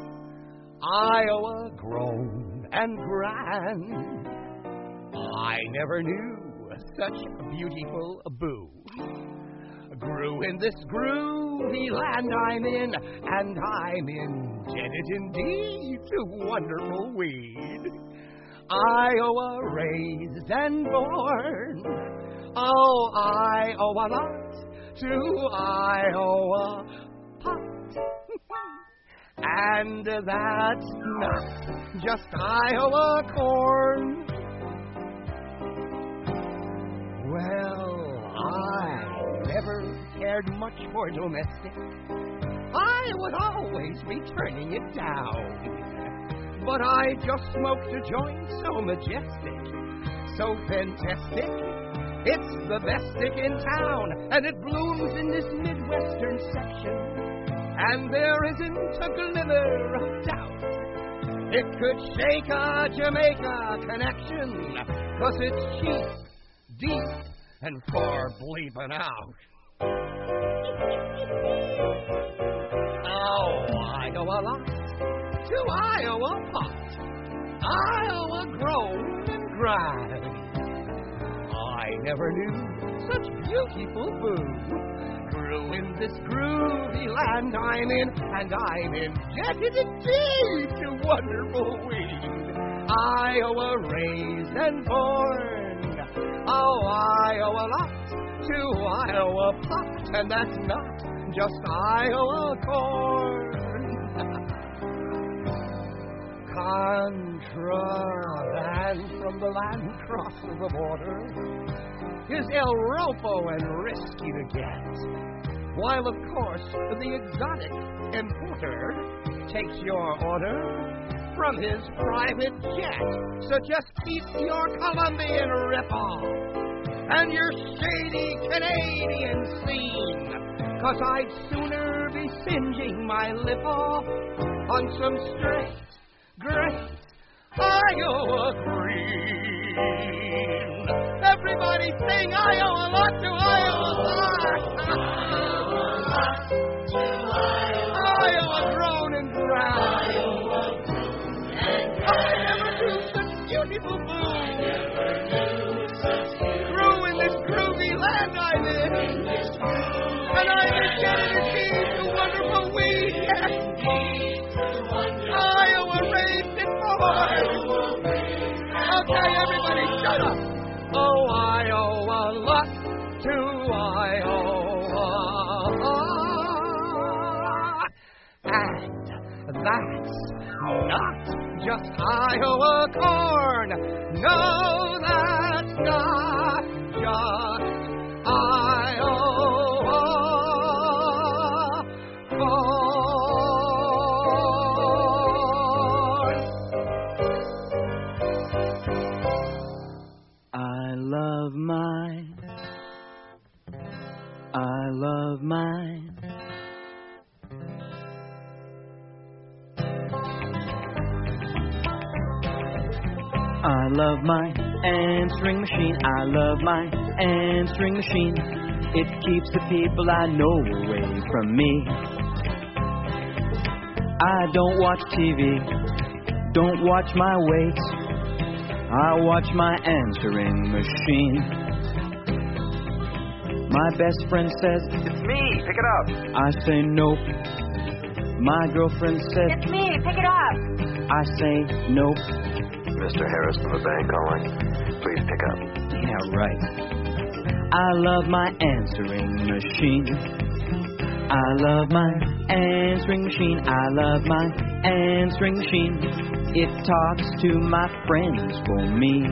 Iowa grown and grand. I never knew such a beautiful boo. Grew in this groovy land I'm in, and I'm indebted indeed to wonderful weed. Iowa raised and born. Oh, I owe a lot to Iowa pot. And that's not just Iowa corn. Well, I never cared much for domestic. I would always be turning it down. But I just smoked a joint so majestic, so fantastic. It's the best stick in town, and it blooms in this Midwestern section. And there isn't a glimmer of doubt it could shake a Jamaica connection, 'cause it's cheap, deep, and for bleeping out. Oh, I owe a lot to Iowa pot, Iowa grown and grind. I never knew such beautiful boo. Grew in this groovy land I'm in, and I'm indebted indeed to wonderful weed. Iowa raised and born. Oh, I owe a lot to Iowa pot, and that's not just Iowa corn. Contraband from the land across the border is El Ropo and risky to get, while of course the exotic importer takes your order from his private jet. So just keep your Colombian ripoff and your shady Canadian scene, 'cause I'd sooner be singeing my lip off on some straight, great Iowa green. Everybody sing, I owe a lot to Iowa. Iowa grown and brown. I never knew such beautiful bloom. Grew in this groovy land I live. And I was getting to keep the wonderful weed. Iowa raised it forward. Okay, everybody, shut up. Oh, I owe a lot to Iowa. And that's not just Iowa corn. No, that's not just Iowa corn. I love mine. I love mine. I love my answering machine. I love my answering machine. It keeps the people I know away from me. I don't watch T V. Don't watch my weight. I watch my answering machine. My best friend says, It's me, pick it up. I say nope. My girlfriend says, It's me, pick it up. I say nope. Mister Harris from the bank calling. Please pick up. Yeah, right. I love my answering machine. I love my answering machine. I love my answering machine. It talks to my friends for me.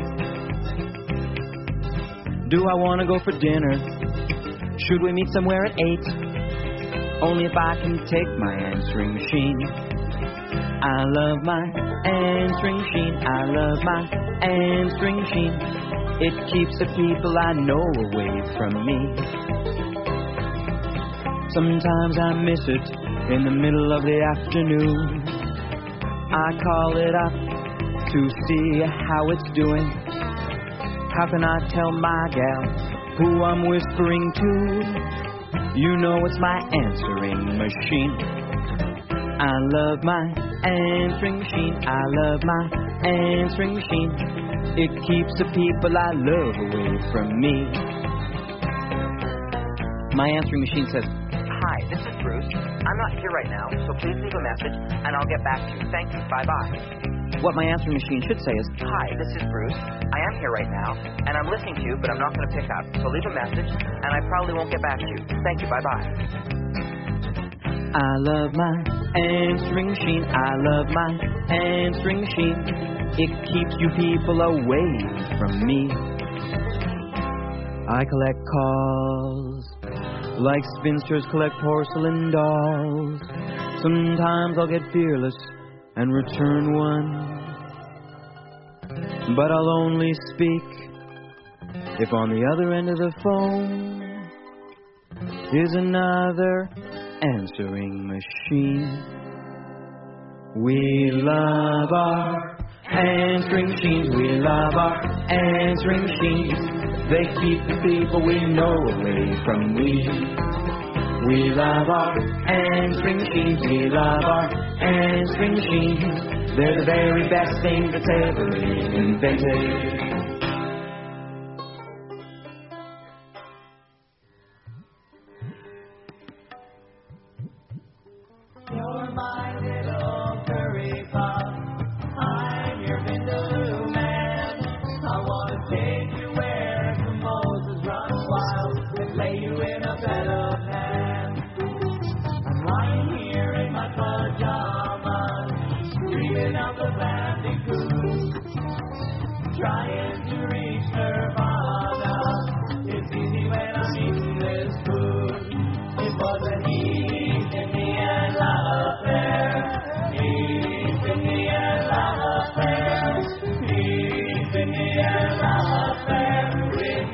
Do I want to go for dinner? Should we meet somewhere at eight? Only if I can take my answering machine. I love my answering machine. I love my answering machine. It keeps the people I know away from me. Sometimes I miss it in the middle of the afternoon. I call it up to see how it's doing. How can I tell my gal who I'm whispering to? You know it's my answering machine. I love my answering machine. I love my answering machine. It keeps the people I love away from me. My answering machine says, Hi, this is Bruce. I'm not here right now, so please leave a message and I'll get back to you. Thank you. Bye-bye. What my answering machine should say is, Hi, this is Bruce. I am here right now, and I'm listening to you, but I'm not going to pick up. So leave a message, and I probably won't get back to you. Thank you. Bye-bye. I love my answering machine. I love my answering machine. It keeps you people away from me. I collect calls like spinsters collect porcelain dolls. Sometimes I'll get fearless and return one, but I'll only speak if on the other end of the phone is another answering machine. We love our answering machines. We love our answering machines. They keep the people we know away from we. We love our answering machines. We love our answering machines. They're the very best thing that's ever been invented. You're my little curry puff. I'm your vindaloo man. I want to take you where the Moses runs wild and lay you in a bed of ham. I'm lying here in my pajamas, dreaming of the bandicoot, trying to reach nirvana. It's easy when I'm eating this food. It was a heat in the and love affair. Heat in the and love affair. Heat in the and love affair with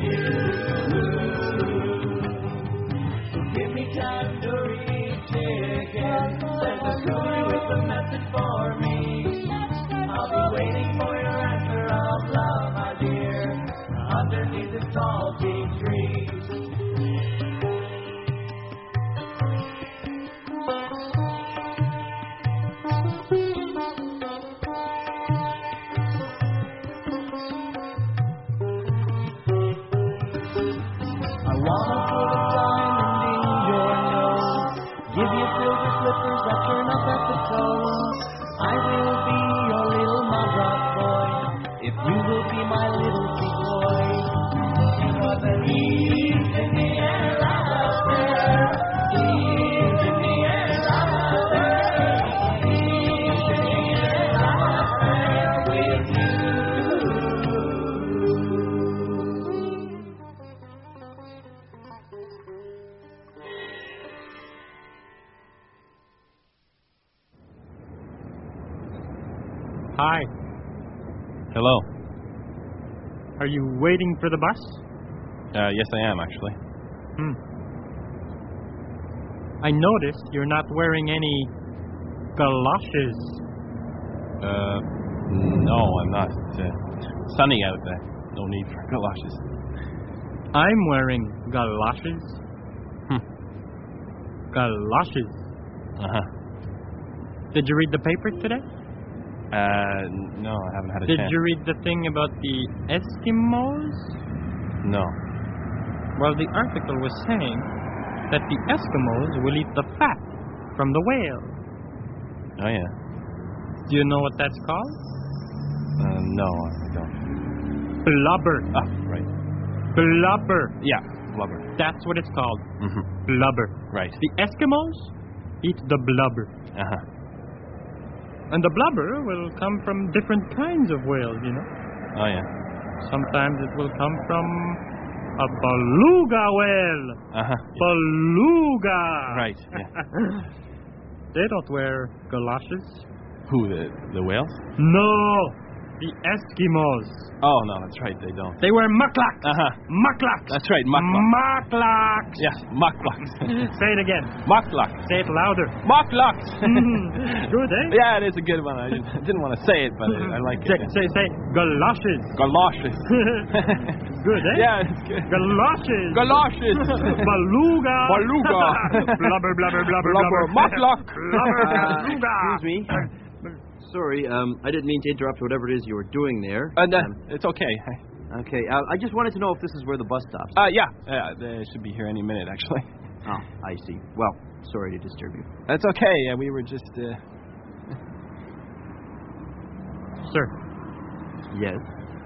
you. Give me tandoori chicken. Send a story with a message for me. I'll be waiting for your answer of love, my dear. give you silver slippers that turn up at the toe. I will be your little mud rock boy, if you will be my little big boy. It was an ease in the air out there, ease in the air out there, ease in the air out there with you. Hi. Hello. Are you waiting for the bus? Uh, yes, I am, actually. Hmm. I noticed you're not wearing any galoshes. Uh, no, I'm not. It's uh, sunny out there. No need for galoshes. I'm wearing galoshes. Hmm. Galoshes. Uh-huh. Did you read the paper today? Uh, no, I haven't had a Did chance. you read the thing about the Eskimos? No. Well, the article was saying that the Eskimos will eat the fat from the whale. Oh, yeah. Do you know what that's called? Uh, no, I don't. Blubber. Ah, right. Blubber. Yeah, blubber. That's what it's called. Mm-hmm. Blubber. Right. The Eskimos eat the blubber. Uh-huh. And the blubber will come from different kinds of whales, you know. Oh, yeah. Sometimes it will come from a beluga whale. Uh-huh. Beluga. Right, yeah. They don't wear galoshes. Who, the, the whales? No, the Eskimos. Oh, no, that's right, they don't. They wear muklaks. Uh-huh. Muklaks. That's right, muklaks. Muklaks. Yes, muklaks. Say it again. Muklaks. Say it louder. Muklaks. Good, eh? Yeah, it is a good one. I just didn't want to say it, but I, I like say, it. Say, say, galoshes. Galoshes. Good, eh? Yeah, it's good. Galoshes. Galoshes. Beluga. Beluga. Blubber, blubber, blubber, blubber. blubber. Muklak. Blubber, Uh, beluga. excuse me. Sorry, um, I didn't mean to interrupt whatever it is you were doing there. Uh, no, Um, it's okay. okay, uh, I just wanted to know if this is where the bus stops. Uh, yeah, yeah, they should be here any minute, actually. Oh, I see. Well, sorry to disturb you. That's okay. Yeah, we were just, uh... Sir. Yes.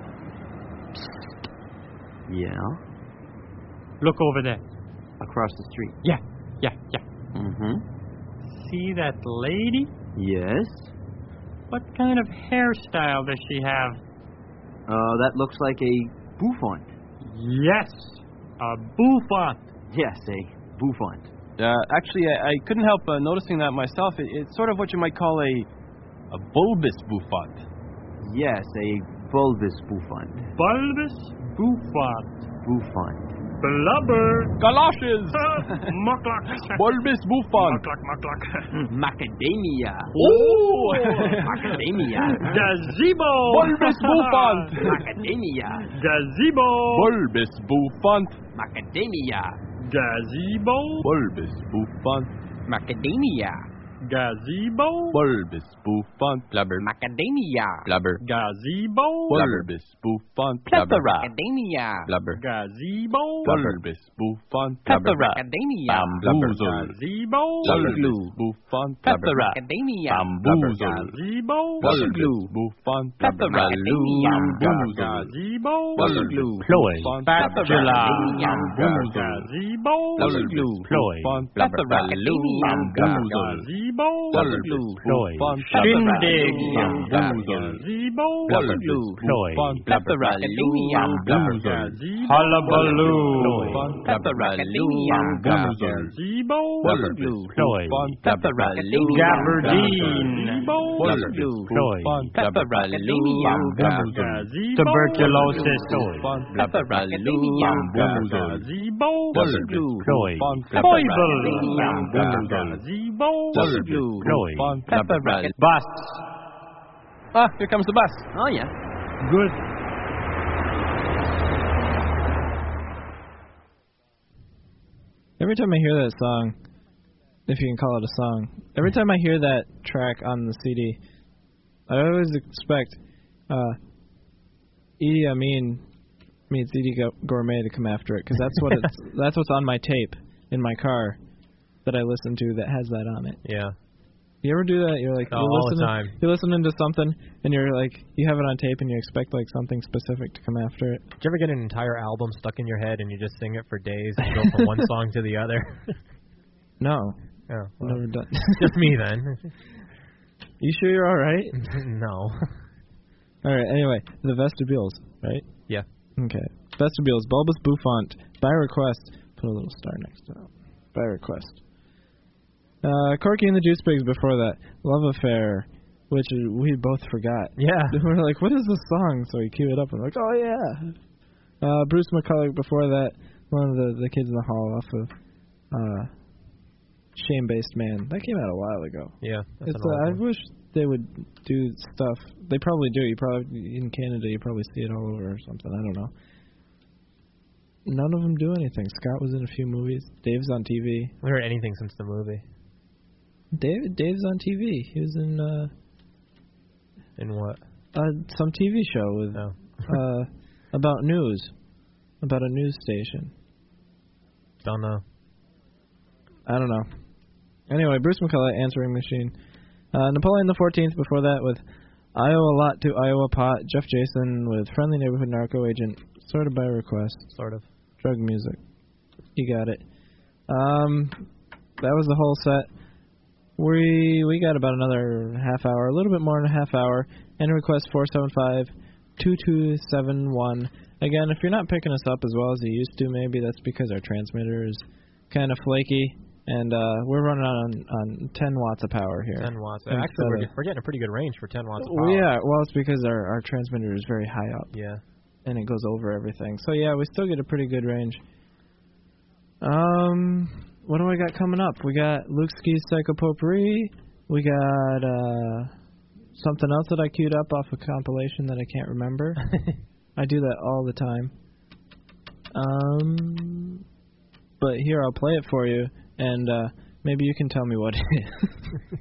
Yeah. Look over there. Across the street. Yeah, yeah, yeah. Mm-hmm. See that lady? Yes. What kind of hairstyle does she have? Uh, that looks like a bouffant. Yes, a bouffant. Yes, a bouffant. Uh, actually, I, I couldn't help uh, noticing that myself. It, it's sort of what you might call a a bulbous bouffant. Yes, a bulbous bouffant. Bulbous bouffant. Bouffant. Blubber. Galoshes. Muklak. Bulbous bouffant. Muklak, muklak. Macadamia. Oh. Macadamia. Gazebo. Bulbous bouffant. Macadamia. Gazebo. Bulbous bouffant. Macadamia. Gazebo. Bulbous bouffant. Macadamia. Gazebo. Bulbous bouffant. Blubber. Macadamia. Blubber. Gazebo. Bulbous bouffant. Plethora. Macadamia. Blubber. Gazebo. Bulbous bouffant. Plethora. Macadamia. Bamboozle. Gazebo. Glue. Bouffant. Plethora. Macadamia. Bamboozle. Gazebo. Glue. Bouffant. Plethora. Macadamia. Gazebo. Glue. Chloe. Spatula. Gazebo. Glue. Chloe. Plethora. Gazebo. Glue. Chloe. Shindig. Gazebo. Gazebo. Chloe. Plethora. Gazebo. Hullabaloo. Plethora. Gazebo. Chloe. Plethora. Gabardine. Chloe. Plethora. Tuberculosis. Plethora. Gazebo. Chloe. Foible. Gazebo. Chloe. Plethora. Bus. Ah, here comes the bus. Oh, yeah. Good. Every time I hear that song, if you can call it a song, every time I hear that track on the C D, I always expect uh, Idi Amin meets Edie Gourmet to come after it, because that's what it's that's what's on my tape in my car. that I listen to that has that on it. Yeah. You ever do that? You're like, Oh, you're all the listening, time. You're listening to something, and you're like, you have it on tape, and you expect like something specific to come after it. Did you ever get an entire album stuck in your head and you just sing it for days and go from one song to the other? No. Oh, well, Never done. just me then. You sure you're all right? No. All right. Anyway, the vestibules, right? Yeah. Okay. Vestibules, Bulbous Bouffant, by request. Put a little star next to it. By request. Uh, Corky and the Juice Pigs before that. Love Affair, which we both forgot. Yeah. We're like, what is this song? So we cue it up and we're like, oh yeah. Uh, Bruce McCulloch before that. One of the, the Kids in the Hall off of uh, Shame-Based Man. That came out a while ago. Yeah. That's It's, an old uh, I one. wish they would do stuff. They probably do. You probably in Canada, you probably see it all over or something. I don't know. None of them do anything. Scott was in a few movies. Dave's on T V. I haven't heard anything since the movie. Dave, Dave's on T V. He was in uh, In what? uh, some T V show with Oh. uh, about news, about a news station. Don't know. I don't know. Anyway, Bruce McCulloch, Answering Machine. Uh, Napoleon the fourteenth before that with Iowa Lot to Iowa Pot. Jeff Jason with Friendly Neighborhood Narco Agent, sort of by request. Sort of. Drug music. You got it. Um, that was the whole set. We we got about another half hour, a little bit more than a half hour. And request four seven five, two two seven one. Again, if you're not picking us up as well as you used to, maybe that's because our transmitter is kind of flaky. And uh, we're running on on ten watts of power here. ten watts. Instead Actually, we're, of- we're getting a pretty good range for ten watts of Well, power. yeah, well, it's because our, our transmitter is very high up. Yeah. And it goes over everything. So, yeah, we still get a pretty good range. Um, what do I got coming up? We got Luke Ski's Psycho Potpourri. We got uh, something else that I queued up off a compilation that I can't remember. I do that all the time. Um, but here, I'll play it for you, and uh, maybe you can tell me what it is.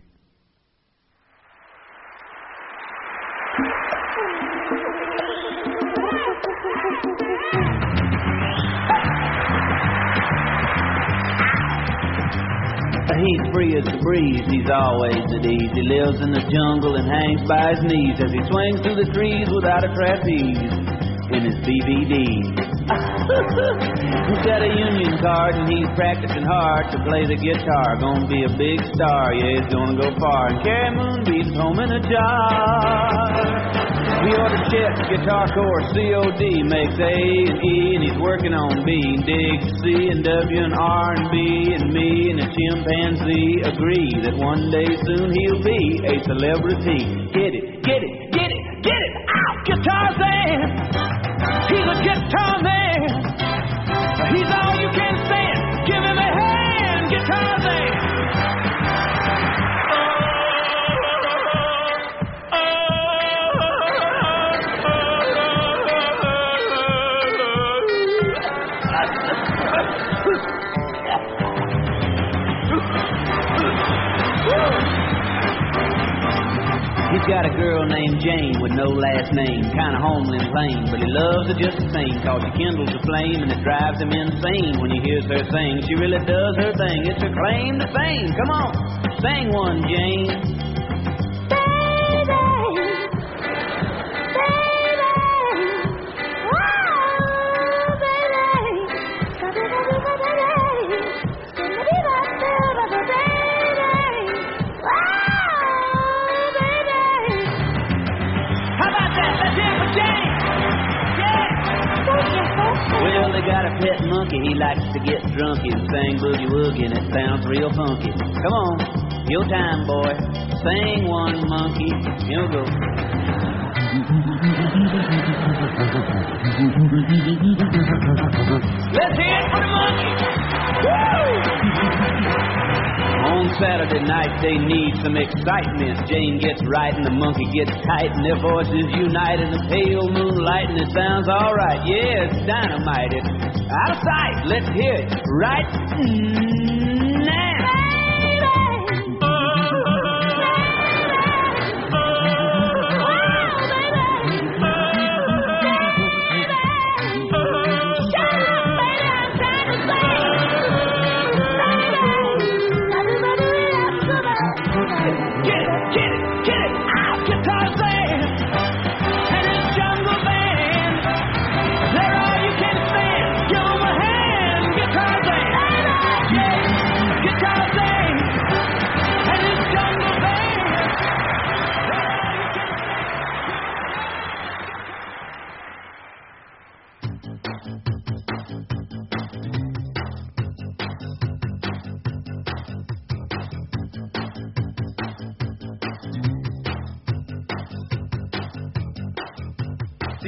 He's free as the breeze, he's always at ease. He lives in the jungle and hangs by his knees as he swings through the trees without a trapeze in his B V D. He's got a union card and he's practicing hard to play the guitar. Gonna be a big star, yeah, he's gonna go far and carry moonbeams home in a jar. He ordered Chet's guitar course, C O D, makes A and E, and he's working on B. Digs C and W and R and B, and me and a chimpanzee agree that one day soon he'll be a celebrity. Get it, get it, get it, get it out! Guitar man! He's a guitar man! He's all you can stand! Give him a hand, guitar man! He's got a girl named Jane with no last name, kinda homely and plain, but he loves her just the same, cause she kindles a flame and it drives him insane when he hears her sing. She really does her thing, it's her claim to fame. Come on, sing one, Jane. Well, they got a pet monkey, he likes to get drunky and sing boogie woogie, and it sounds real funky. Come on, your time, boy. Sing one, monkey. Here we go. Let's hear it for the monkey. Woo! On Saturday night, they need some excitement. Jane gets right and the monkey gets tight, and their voices unite in the pale moonlight, and it sounds all right. Yeah, it's dynamite. It's out of sight. Let's hear it right now.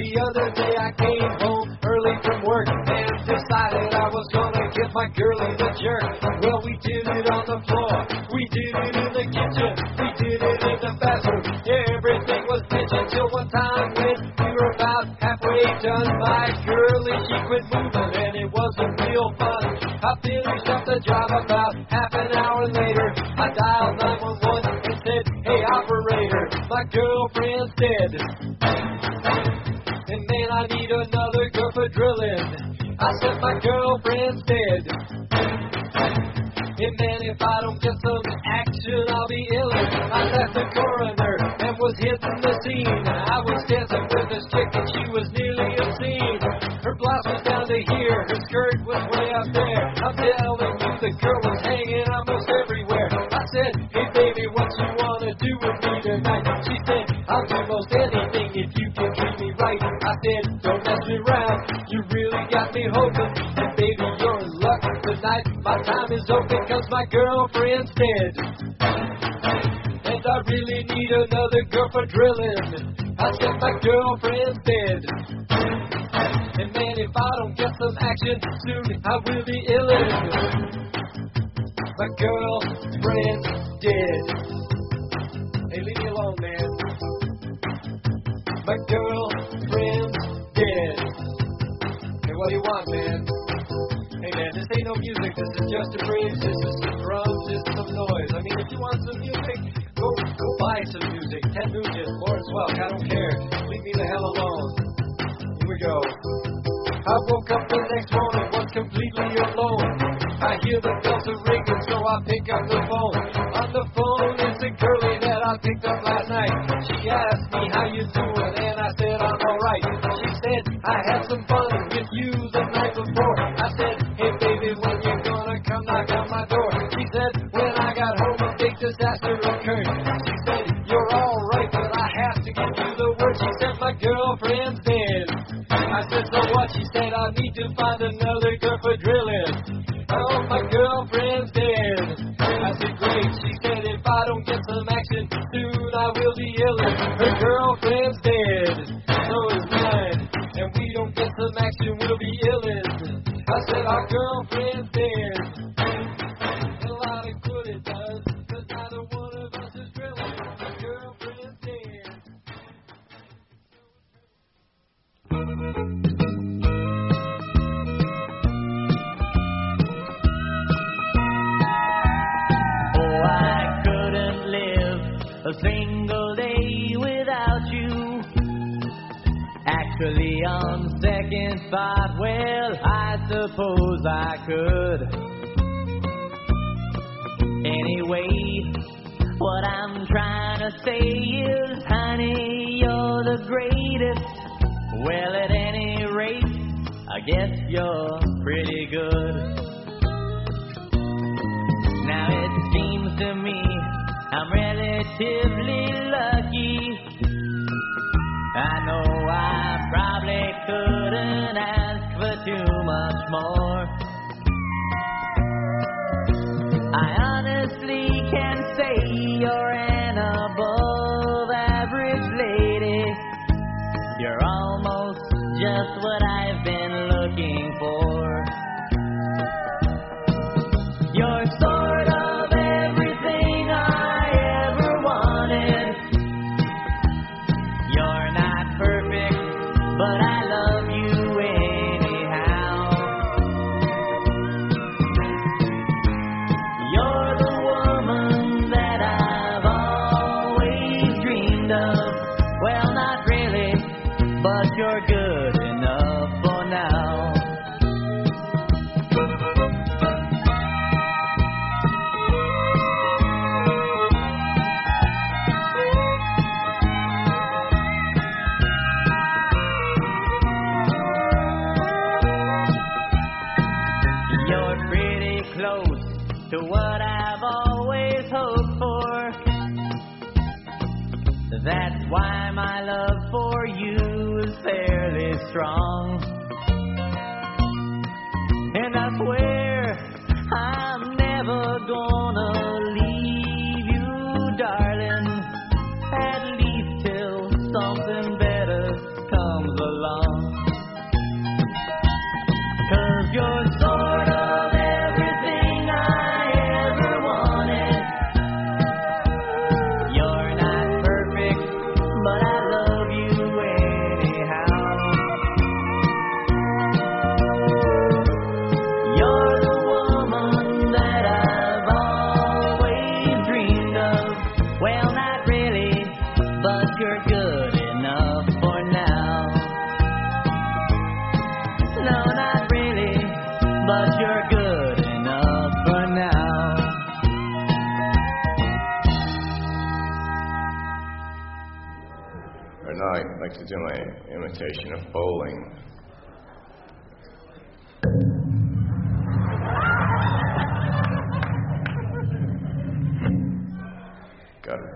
The other day I came home early from work and decided I was gonna give my girlie the jerk. Well, we did it on the floor, we did it in the kitchen, we did it in the bathroom. Everything was bitchin' till one time when we were about halfway done, my girlie, she quit moving and it wasn't real fun. I finished up the job about half an hour later. I dialed nine one one and said, hey operator, my girlfriend's dead. And man, I need another girl for drilling. I said my girlfriend's dead. And man, if I don't get some action, I'll be ill. I left the coroner and was hitting the scene. I was dancing with this chick and she was nearly obscene. Her blouse was down to here, her skirt was way up there. I'm telling you, the girl was hanging almost everywhere. I said, hey baby, what you wanna do with me tonight? She said, I'll do most anything if you can treat me right. I said, don't mess me around, you really got me hoping. And baby, you're in luck tonight, my time is open cause my girlfriend's dead. And I really need another girl for drilling. I said my girlfriend's dead. And man, if I don't get some action soon, I will be illin'. My girlfriend's dead. Hey, leave me alone, man. My girlfriend's dead. Hey, what do you want, man? Hey, man, this ain't no music. This is just a bridge. This is some drums. This is some noise. I mean, if you want some music, go go buy some music. Ted Nugent, Lawrence Welk, I don't care. Leave me the hell alone. Here we go. I woke up the next morning, was completely alone. I hear the bells are ringing, so I pick up the phone. On the phone is the girlie that I picked up last night. She asked me, how you doing? And I said, I'm alright. She said, I had some fun with you the night before. I said, hey baby, when you gonna come knock on my door? She said, when I got home, a big disaster occurred. She said, you're alright, but I have to give you the word. She said, my girlfriend's dead. I said, so what? She said, I need to find another girl for drilling. Oh, my girlfriend's dead. I said, great. She said, if I don't get some action soon, I will be illin'. Her girlfriend's dead. So is mine. And we don't get some action, we'll be illin'. I said, our girlfriend's dead. A lot of good it does, cause neither one of us is drilling. My girlfriend's dead. Oh, I couldn't live a single day without you. Actually, on second thought, well, I suppose I could. Anyway, what I'm trying to say is, honey, you're the greatest. Well, at any rate, I guess you're pretty good. Now it seems to me I'm relatively lucky. I know I probably couldn't ask for too much more. I honestly can say you're an above average lady. You're almost just what I've been looking for. You're sort of everything I ever wanted. You're not perfect, but I love you anyhow. You're the woman that I've always dreamed of. Well, not really, but you're good enough for now. You're pretty close to what I've always hoped for. That's why my love for you is fairly strong. And I swear I'm never gonna leave you, darling. At least till something better comes along. Now I'd like to do my imitation of bowling. Got it.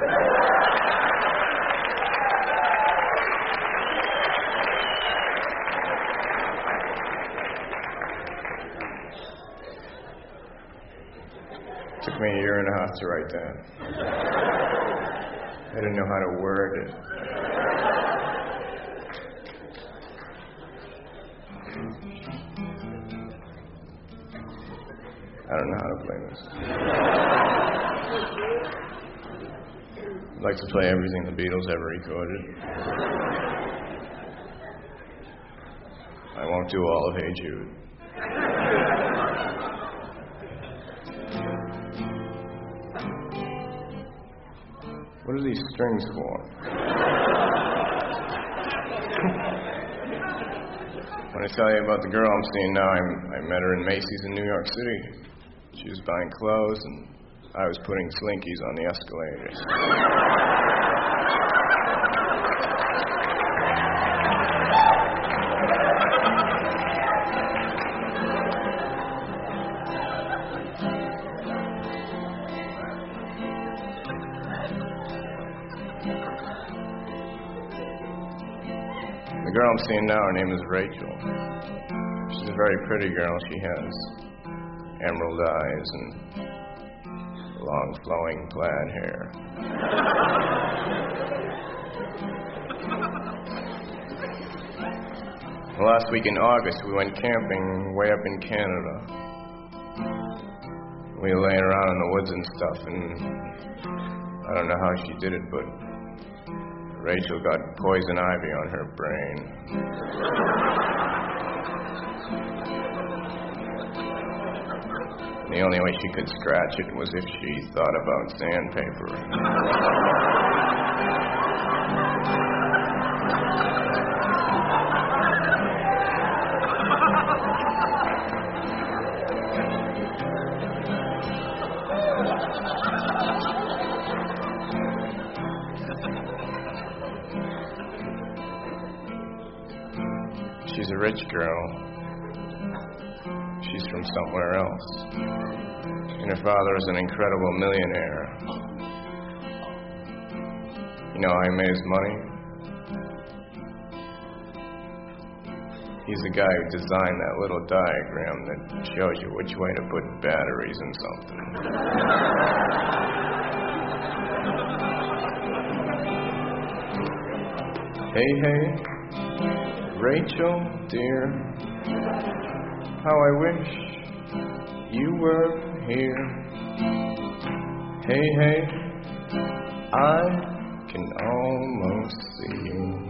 Took me a year and a half to write that. I didn't know how to word it. I don't know how to play this. I'd like to play everything the Beatles ever recorded. I won't do all of Hey Jude. What are these strings for? When I tell you about the girl I'm seeing now, I'm, I met her in Macy's in New York City. She was buying clothes, and I was putting slinkies on the escalators. The girl I'm seeing now, her name is Rachel. She's a very pretty girl. She has emerald eyes and long flowing plaid hair. Well, last week in August, we went camping way up in Canada. We were laying around in the woods and stuff, and I don't know how she did it, but Rachel got poison ivy on her brain. The only way she could scratch it was if she thought about sandpaper. She's a rich girl. She's from somewhere else. And her father is an incredible millionaire. You know how he made his money? He's the guy who designed that little diagram that shows you which way to put batteries in something. Hey, hey. Rachel, dear, how I wish you were here. Hey, hey, I can almost see you.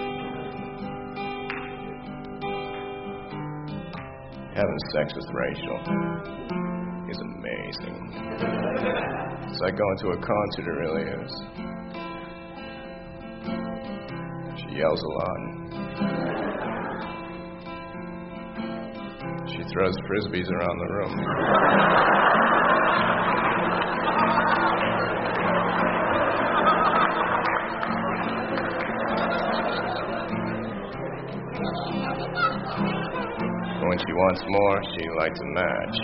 Having sex with Rachel is amazing. It's like going to a concert, it really is. She yells a lot. She throws frisbees around the room. When she wants more, she lights a match.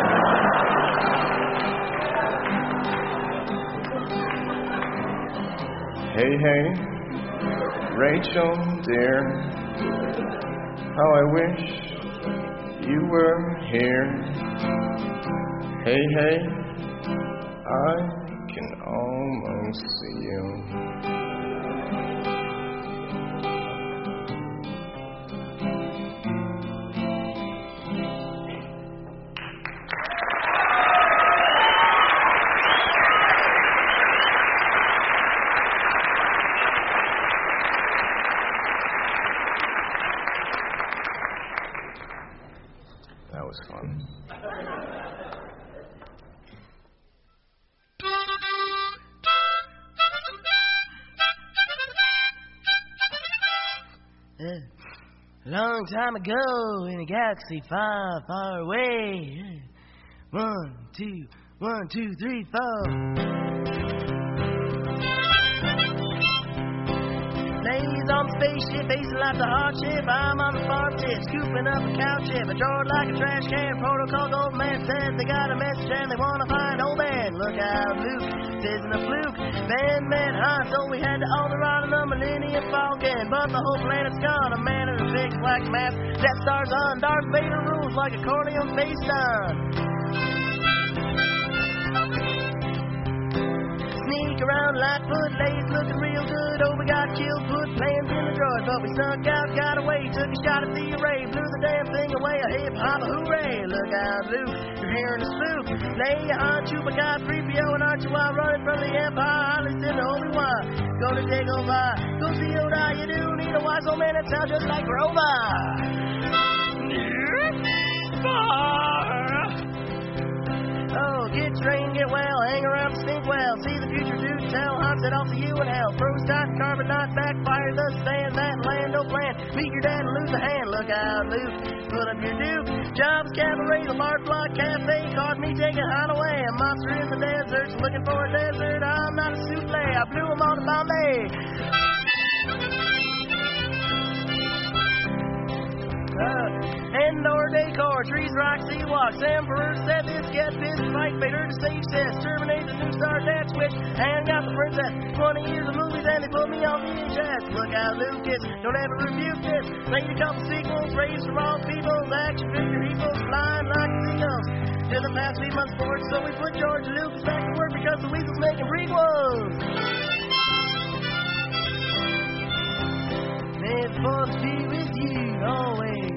Hey, hey, Rachel, dear, how I wish you were here. Hey, hey, I can almost see you. That was fun. A long time ago in a galaxy far, far away. One, two, one, two, three, four. He's on the spaceship, facing like the hardship. I'm on the farm tip, scooping up a cow chip. I draw it like a trash can. Protocol gold man says they got a message and they want to find old man. Look out, Luke, this isn't a fluke. Ben met Han, so we had to Alderaan on the Millennium Falcon. But the whole planet's gone. A man in a big black mask. Death Star's on. Darth Vader rules like a accordion face on. Sneak around like footlace, looking real good. Oh, we got killed, put plans in the drawers, but we snuck out, got away, took a shot at the array, blew the damn thing away. A hip hop, a hooray! Look out, Luke, you're hearing a spook. Lay on Chewbacca, three P O, and R two while running from the Empire. I listen to Obi-Wan, gonna take over. Go see Yoda, you do need a wise old man that sounds just like Grover. Oh, get trained, get well, hang around, stink well. See the future, do tell, Hans it off to you in hell. Froze tight, carbon not backfire, the stand, that land, oh plan. Meet your dad and lose a hand, look out, Luke. Put up your duke. Jobs, cabaret, the Lark Block Cafe. Caught me taking Han away. A monster in the desert, looking for a desert. I'm not a souffle, I blew him all to Bombay. Uh, Endor decor, trees, rocks, Ewoks, Emperor said this, get this, fight, Vader to save says, terminate the new star, that switch, and got the princess, twenty years of movies and they put me on V H S, look out Lucas, don't ever rebuke this, made a couple sequels, raised from all peoples, action figure equals, flying like seagulls, to the past three months forward, so we put George Lucas back to work because the weasel's making prequels. May the force be with you always.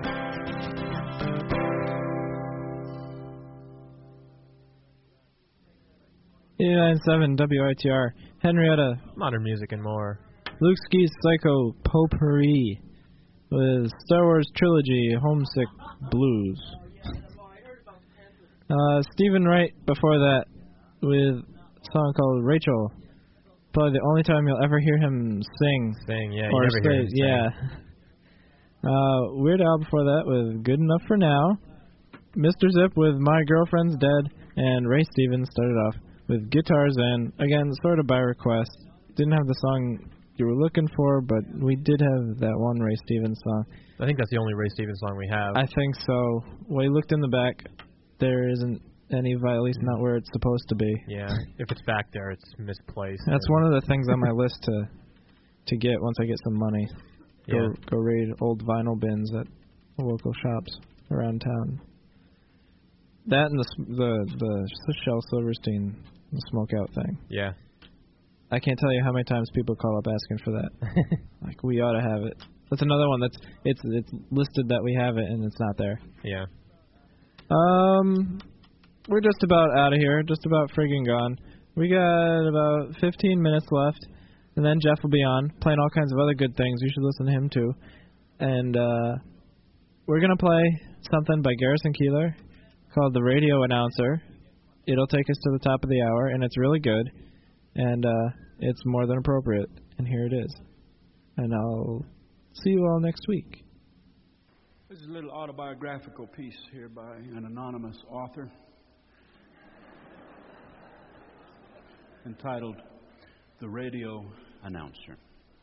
eighty-nine point seven W I T R, Henrietta. Modern music and more. Luke Ski's Psycho Potpourri with Star Wars Trilogy Homesick Blues. Uh, Stephen Wright before that with a song called Rachel. Probably the only time you'll ever hear him sing. Sing, yeah, or you never say, hear him sing. yeah. Uh, Weird Al before that with Good Enough for Now. Mister Zip with My Girlfriend's Dead. And Ray Stevens started off with Guitars and, again, sort of by request. Didn't have the song you were looking for, but we did have that one Ray Stevens song. I think that's the only Ray Stevens song we have. I think so. Well, you looked in the back. There isn't any, at least not where it's supposed to be. Yeah, if it's back there, it's misplaced. That's one of the things on my list to to get once I get some money. Go Yeah. go raid old vinyl bins at local shops around town. That and the s- the the Shel Silverstein the smoke out thing. Yeah. I can't tell you how many times people call up asking for that. Like, we ought to have it. That's another one that's it's it's listed that we have it and it's not there. Yeah. Um, we're just about out of here. Just about friggin' gone. We got about fifteen minutes left, and then Jeff will be on playing all kinds of other good things. You should listen to him too. And uh, we're gonna play something by Garrison Keillor called "The Radio Announcer." It'll take us to the top of the hour, and it's really good, and uh, it's more than appropriate. And here it is. And I'll see you all next week. This is a little autobiographical piece here by an anonymous author entitled The Radio Announcer.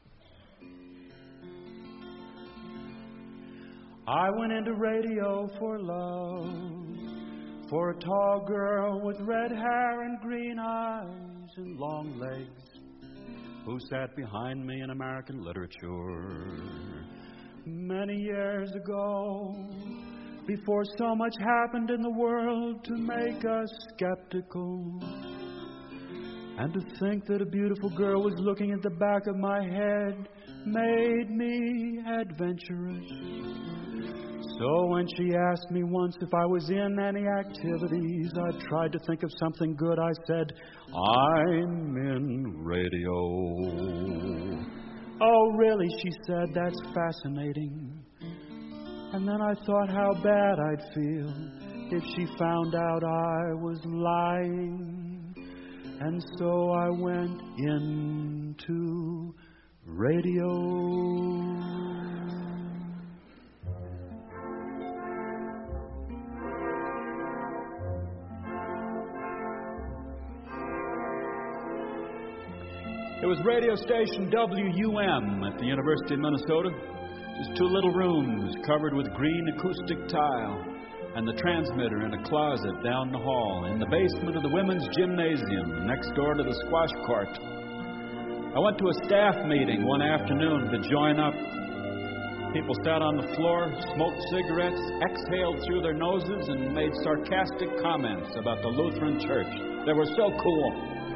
I went into radio for love, for a tall girl with red hair and green eyes and long legs, who sat behind me in American literature. Many years ago, before so much happened in the world to make us skeptical, and to think that a beautiful girl was looking at the back of my head made me adventurous. So when she asked me once if I was in any activities, I tried to think of something good. I said, I'm in radio. Oh, really, she said, that's fascinating. And then I thought how bad I'd feel if she found out I was lying. And so I went into radio. It was radio station W U M at the University of Minnesota. Just two little rooms covered with green acoustic tile, and the transmitter in a closet down the hall in the basement of the women's gymnasium next door to the squash court. I went to a staff meeting one afternoon to join up. People sat on the floor, smoked cigarettes, exhaled through their noses, and made sarcastic comments about the Lutheran Church. They were so cool.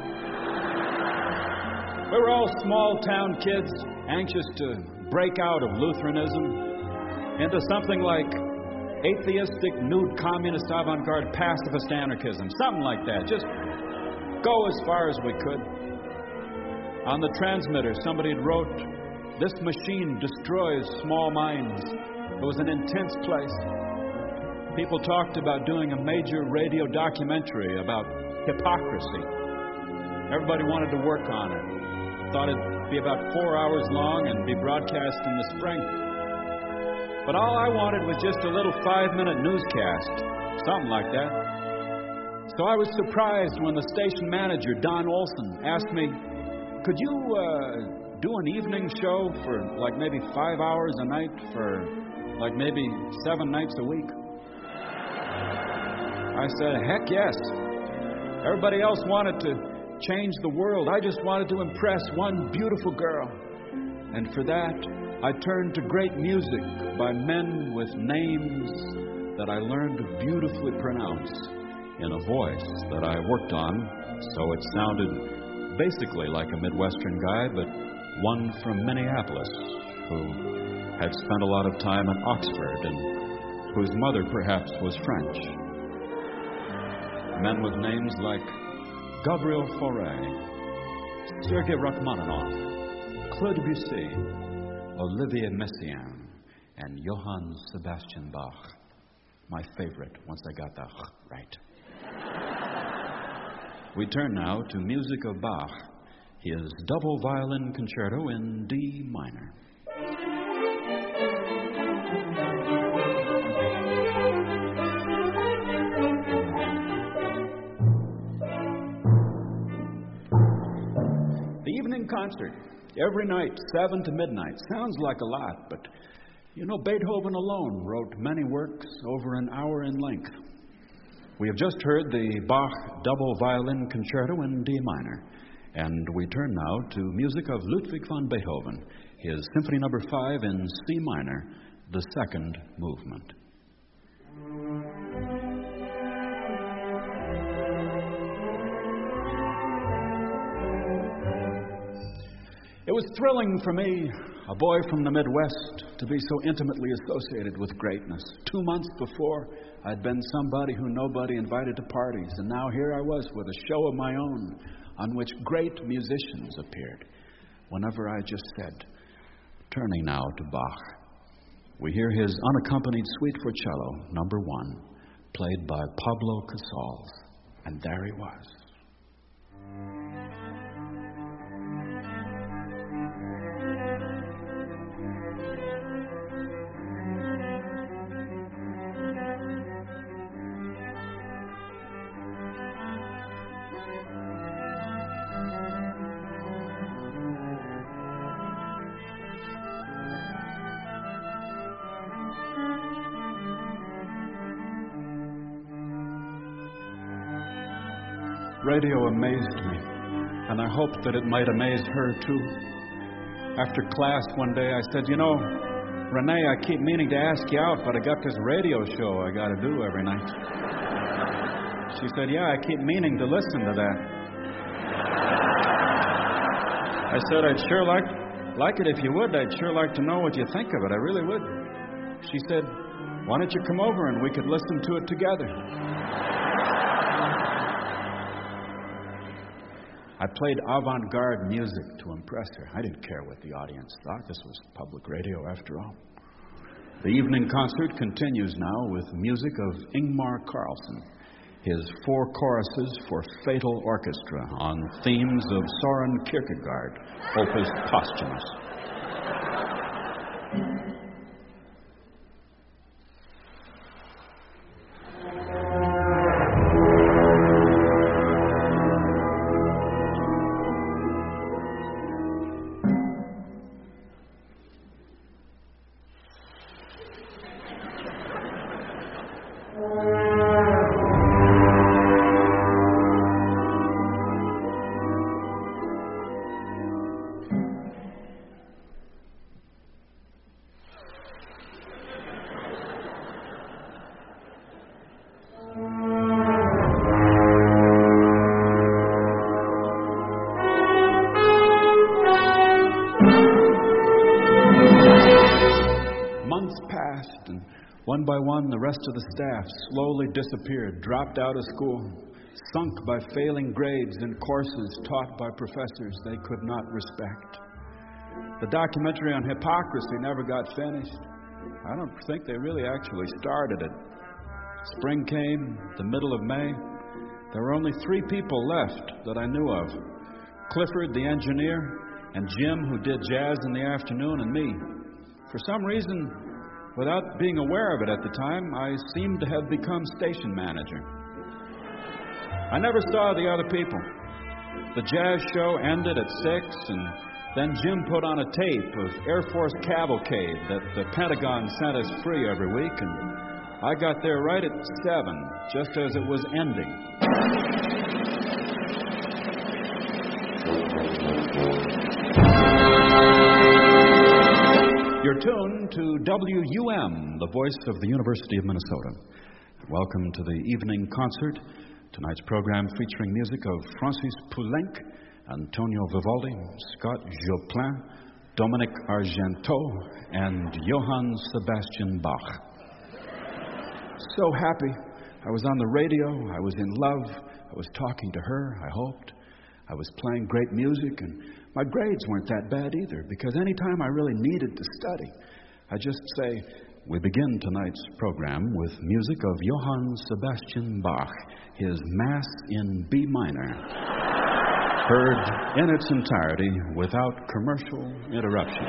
We were all small-town kids, anxious to break out of Lutheranism into something like atheistic, nude, communist, avant-garde, pacifist anarchism. Something like that. Just go as far as we could. On the transmitter, somebody had wrote, "This machine destroys small minds." It was an intense place. People talked about doing a major radio documentary about hypocrisy. Everybody wanted to work on it. Thought it'd be about four hours long and be broadcast in the spring. But all I wanted was just a little five-minute newscast, something like that. So I was surprised when the station manager, Don Olson, asked me, "Could you uh, do an evening show for like maybe five hours a night for like maybe seven nights a week?" I said, "Heck yes." Everybody else wanted to change the world. I just wanted to impress one beautiful girl. And for that, I turned to great music by men with names that I learned to beautifully pronounce in a voice that I worked on so it sounded basically like a Midwestern guy, but one from Minneapolis who had spent a lot of time in Oxford and whose mother perhaps was French. Men with names like Gabriel Fauré, Sergei Rachmaninoff, Claude Debussy, Olivier Messiaen, and Johann Sebastian Bach. My favorite, once I got the right. We turn now to music of Bach, his double violin concerto in D minor. The evening concert, every night, seven to midnight. Sounds like a lot, but you know, Beethoven alone wrote many works over an hour in length. We have just heard the Bach double violin concerto in D minor, and we turn now to music of Ludwig van Beethoven, his Symphony Number Five in C minor, the second movement. It was thrilling for me, a boy from the Midwest, to be so intimately associated with greatness. Two months before, I'd been somebody who nobody invited to parties, and now here I was with a show of my own on which great musicians appeared. Whenever I just said, turning now to Bach, we hear his unaccompanied Suite for Cello, number one, played by Pablo Casals, and there he was. Radio amazed me, and I hoped that it might amaze her too. After class one day, I said, "You know, Renee, I keep meaning to ask you out, but I got this radio show I got to do every night." She said, "Yeah, I keep meaning to listen to that." I said, "I'd sure like like it if you would. I'd sure like to know what you think of it. I really would." She said, "Why don't you come over and we could listen to it together?" I played avant-garde music to impress her. I didn't care what the audience thought. This was public radio, after all. The evening concert continues now with music of Ingmar Carlsen, his four choruses for Fatal Orchestra on themes of Soren Kierkegaard, Opus Posthumous. One by one, the rest of the staff slowly disappeared, dropped out of school, sunk by failing grades in courses taught by professors they could not respect. The documentary on hypocrisy never got finished. I don't think they really actually started it. Spring came, the middle of May. There were only three people left that I knew of. Clifford, the engineer, and Jim, who did jazz in the afternoon, and me. For some reason, without being aware of it at the time, I seemed to have become station manager. I never saw the other people. The jazz show ended at six, and then Jim put on a tape of Air Force Cavalcade that the Pentagon sent us free every week, and I got there right at seven, just as it was ending. You're tuned to W U M, the voice of the University of Minnesota. Welcome to the evening concert. Tonight's program featuring music of Francis Poulenc, Antonio Vivaldi, Scott Joplin, Dominic Argenteau, and Johann Sebastian Bach. So happy. I was on the radio. I was in love. I was talking to her, I hoped. I was playing great music, and my grades weren't that bad either, because anytime I really needed to study, I just say, we begin tonight's program with music of Johann Sebastian Bach, his Mass in B minor, heard in its entirety without commercial interruption.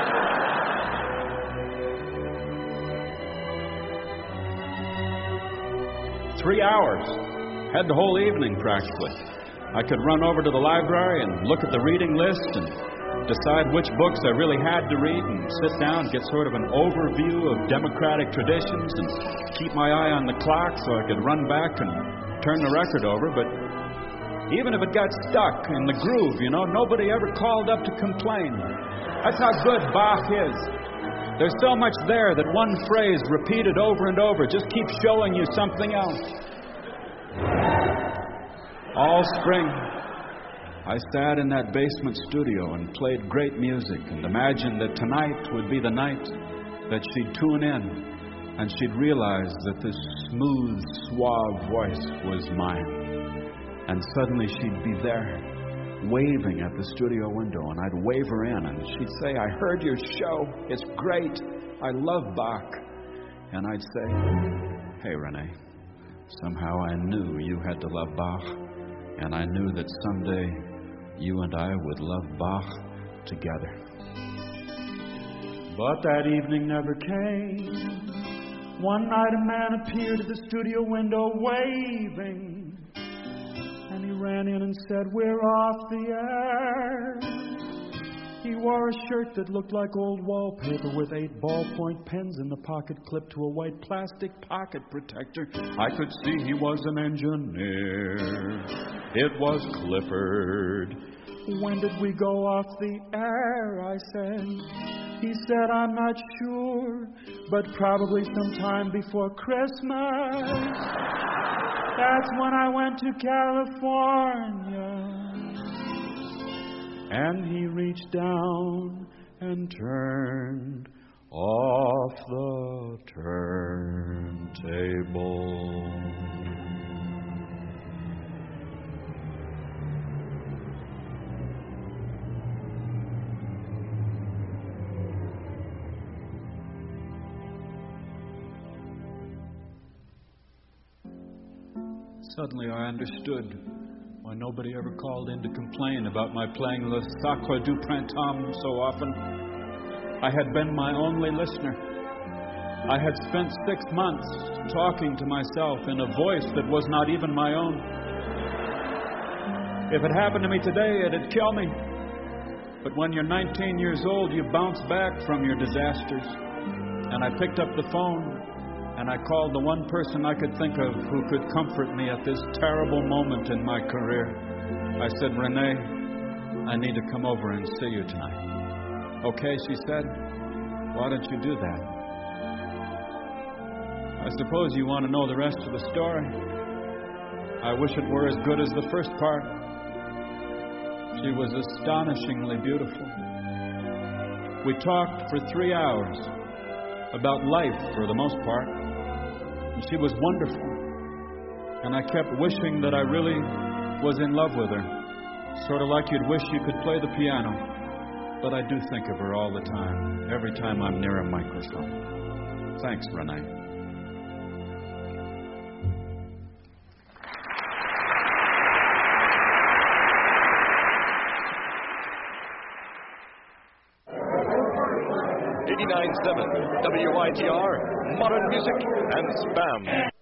Three hours. Had the whole evening practically. I could run over to the library and look at the reading list and decide which books I really had to read and sit down and get sort of an overview of democratic traditions and keep my eye on the clock so I could run back and turn the record over. But even if it got stuck in the groove, you know, nobody ever called up to complain. That's how good Bach is. There's so much there that one phrase repeated over and over just keeps showing you something else. All spring, I sat in that basement studio and played great music and imagined that tonight would be the night that she'd tune in and she'd realize that this smooth, suave voice was mine. And suddenly she'd be there, waving at the studio window, and I'd wave her in, and she'd say, I heard your show. It's great. I love Bach. And I'd say, hey, Renee, somehow I knew you had to love Bach, and I knew that someday you and I would love Bach together. But that evening never came. One night a man appeared at the studio window waving, and he ran in and said, we're off the air. He wore a shirt that looked like old wallpaper with eight ballpoint pens in the pocket clipped to a white plastic pocket protector. I could see he was an engineer. It was Clifford. When did we go off the air, I said. He said, I'm not sure, but probably sometime before Christmas. That's when I went to California. And he reached down and turned off the turntable. Suddenly I understood why nobody ever called in to complain about my playing Le Sacre du Printemps so often. I had been my only listener. I had spent six months talking to myself in a voice that was not even my own. If it happened to me today, it'd kill me. But when you're nineteen years old, you bounce back from your disasters. And I picked up the phone, and I called the one person I could think of who could comfort me at this terrible moment in my career. I said, Renee, I need to come over and see you tonight. Okay, she said. Why don't you do that? I suppose you want to know the rest of the story. I wish it were as good as the first part. She was astonishingly beautiful. We talked for three hours about life for the most part. She was wonderful. And I kept wishing that I really was in love with her. Sort of like you'd wish you could play the piano. But I do think of her all the time, every time I'm near a microphone. Thanks, Renee. eighty-nine point seven W I T R, modern music and spam.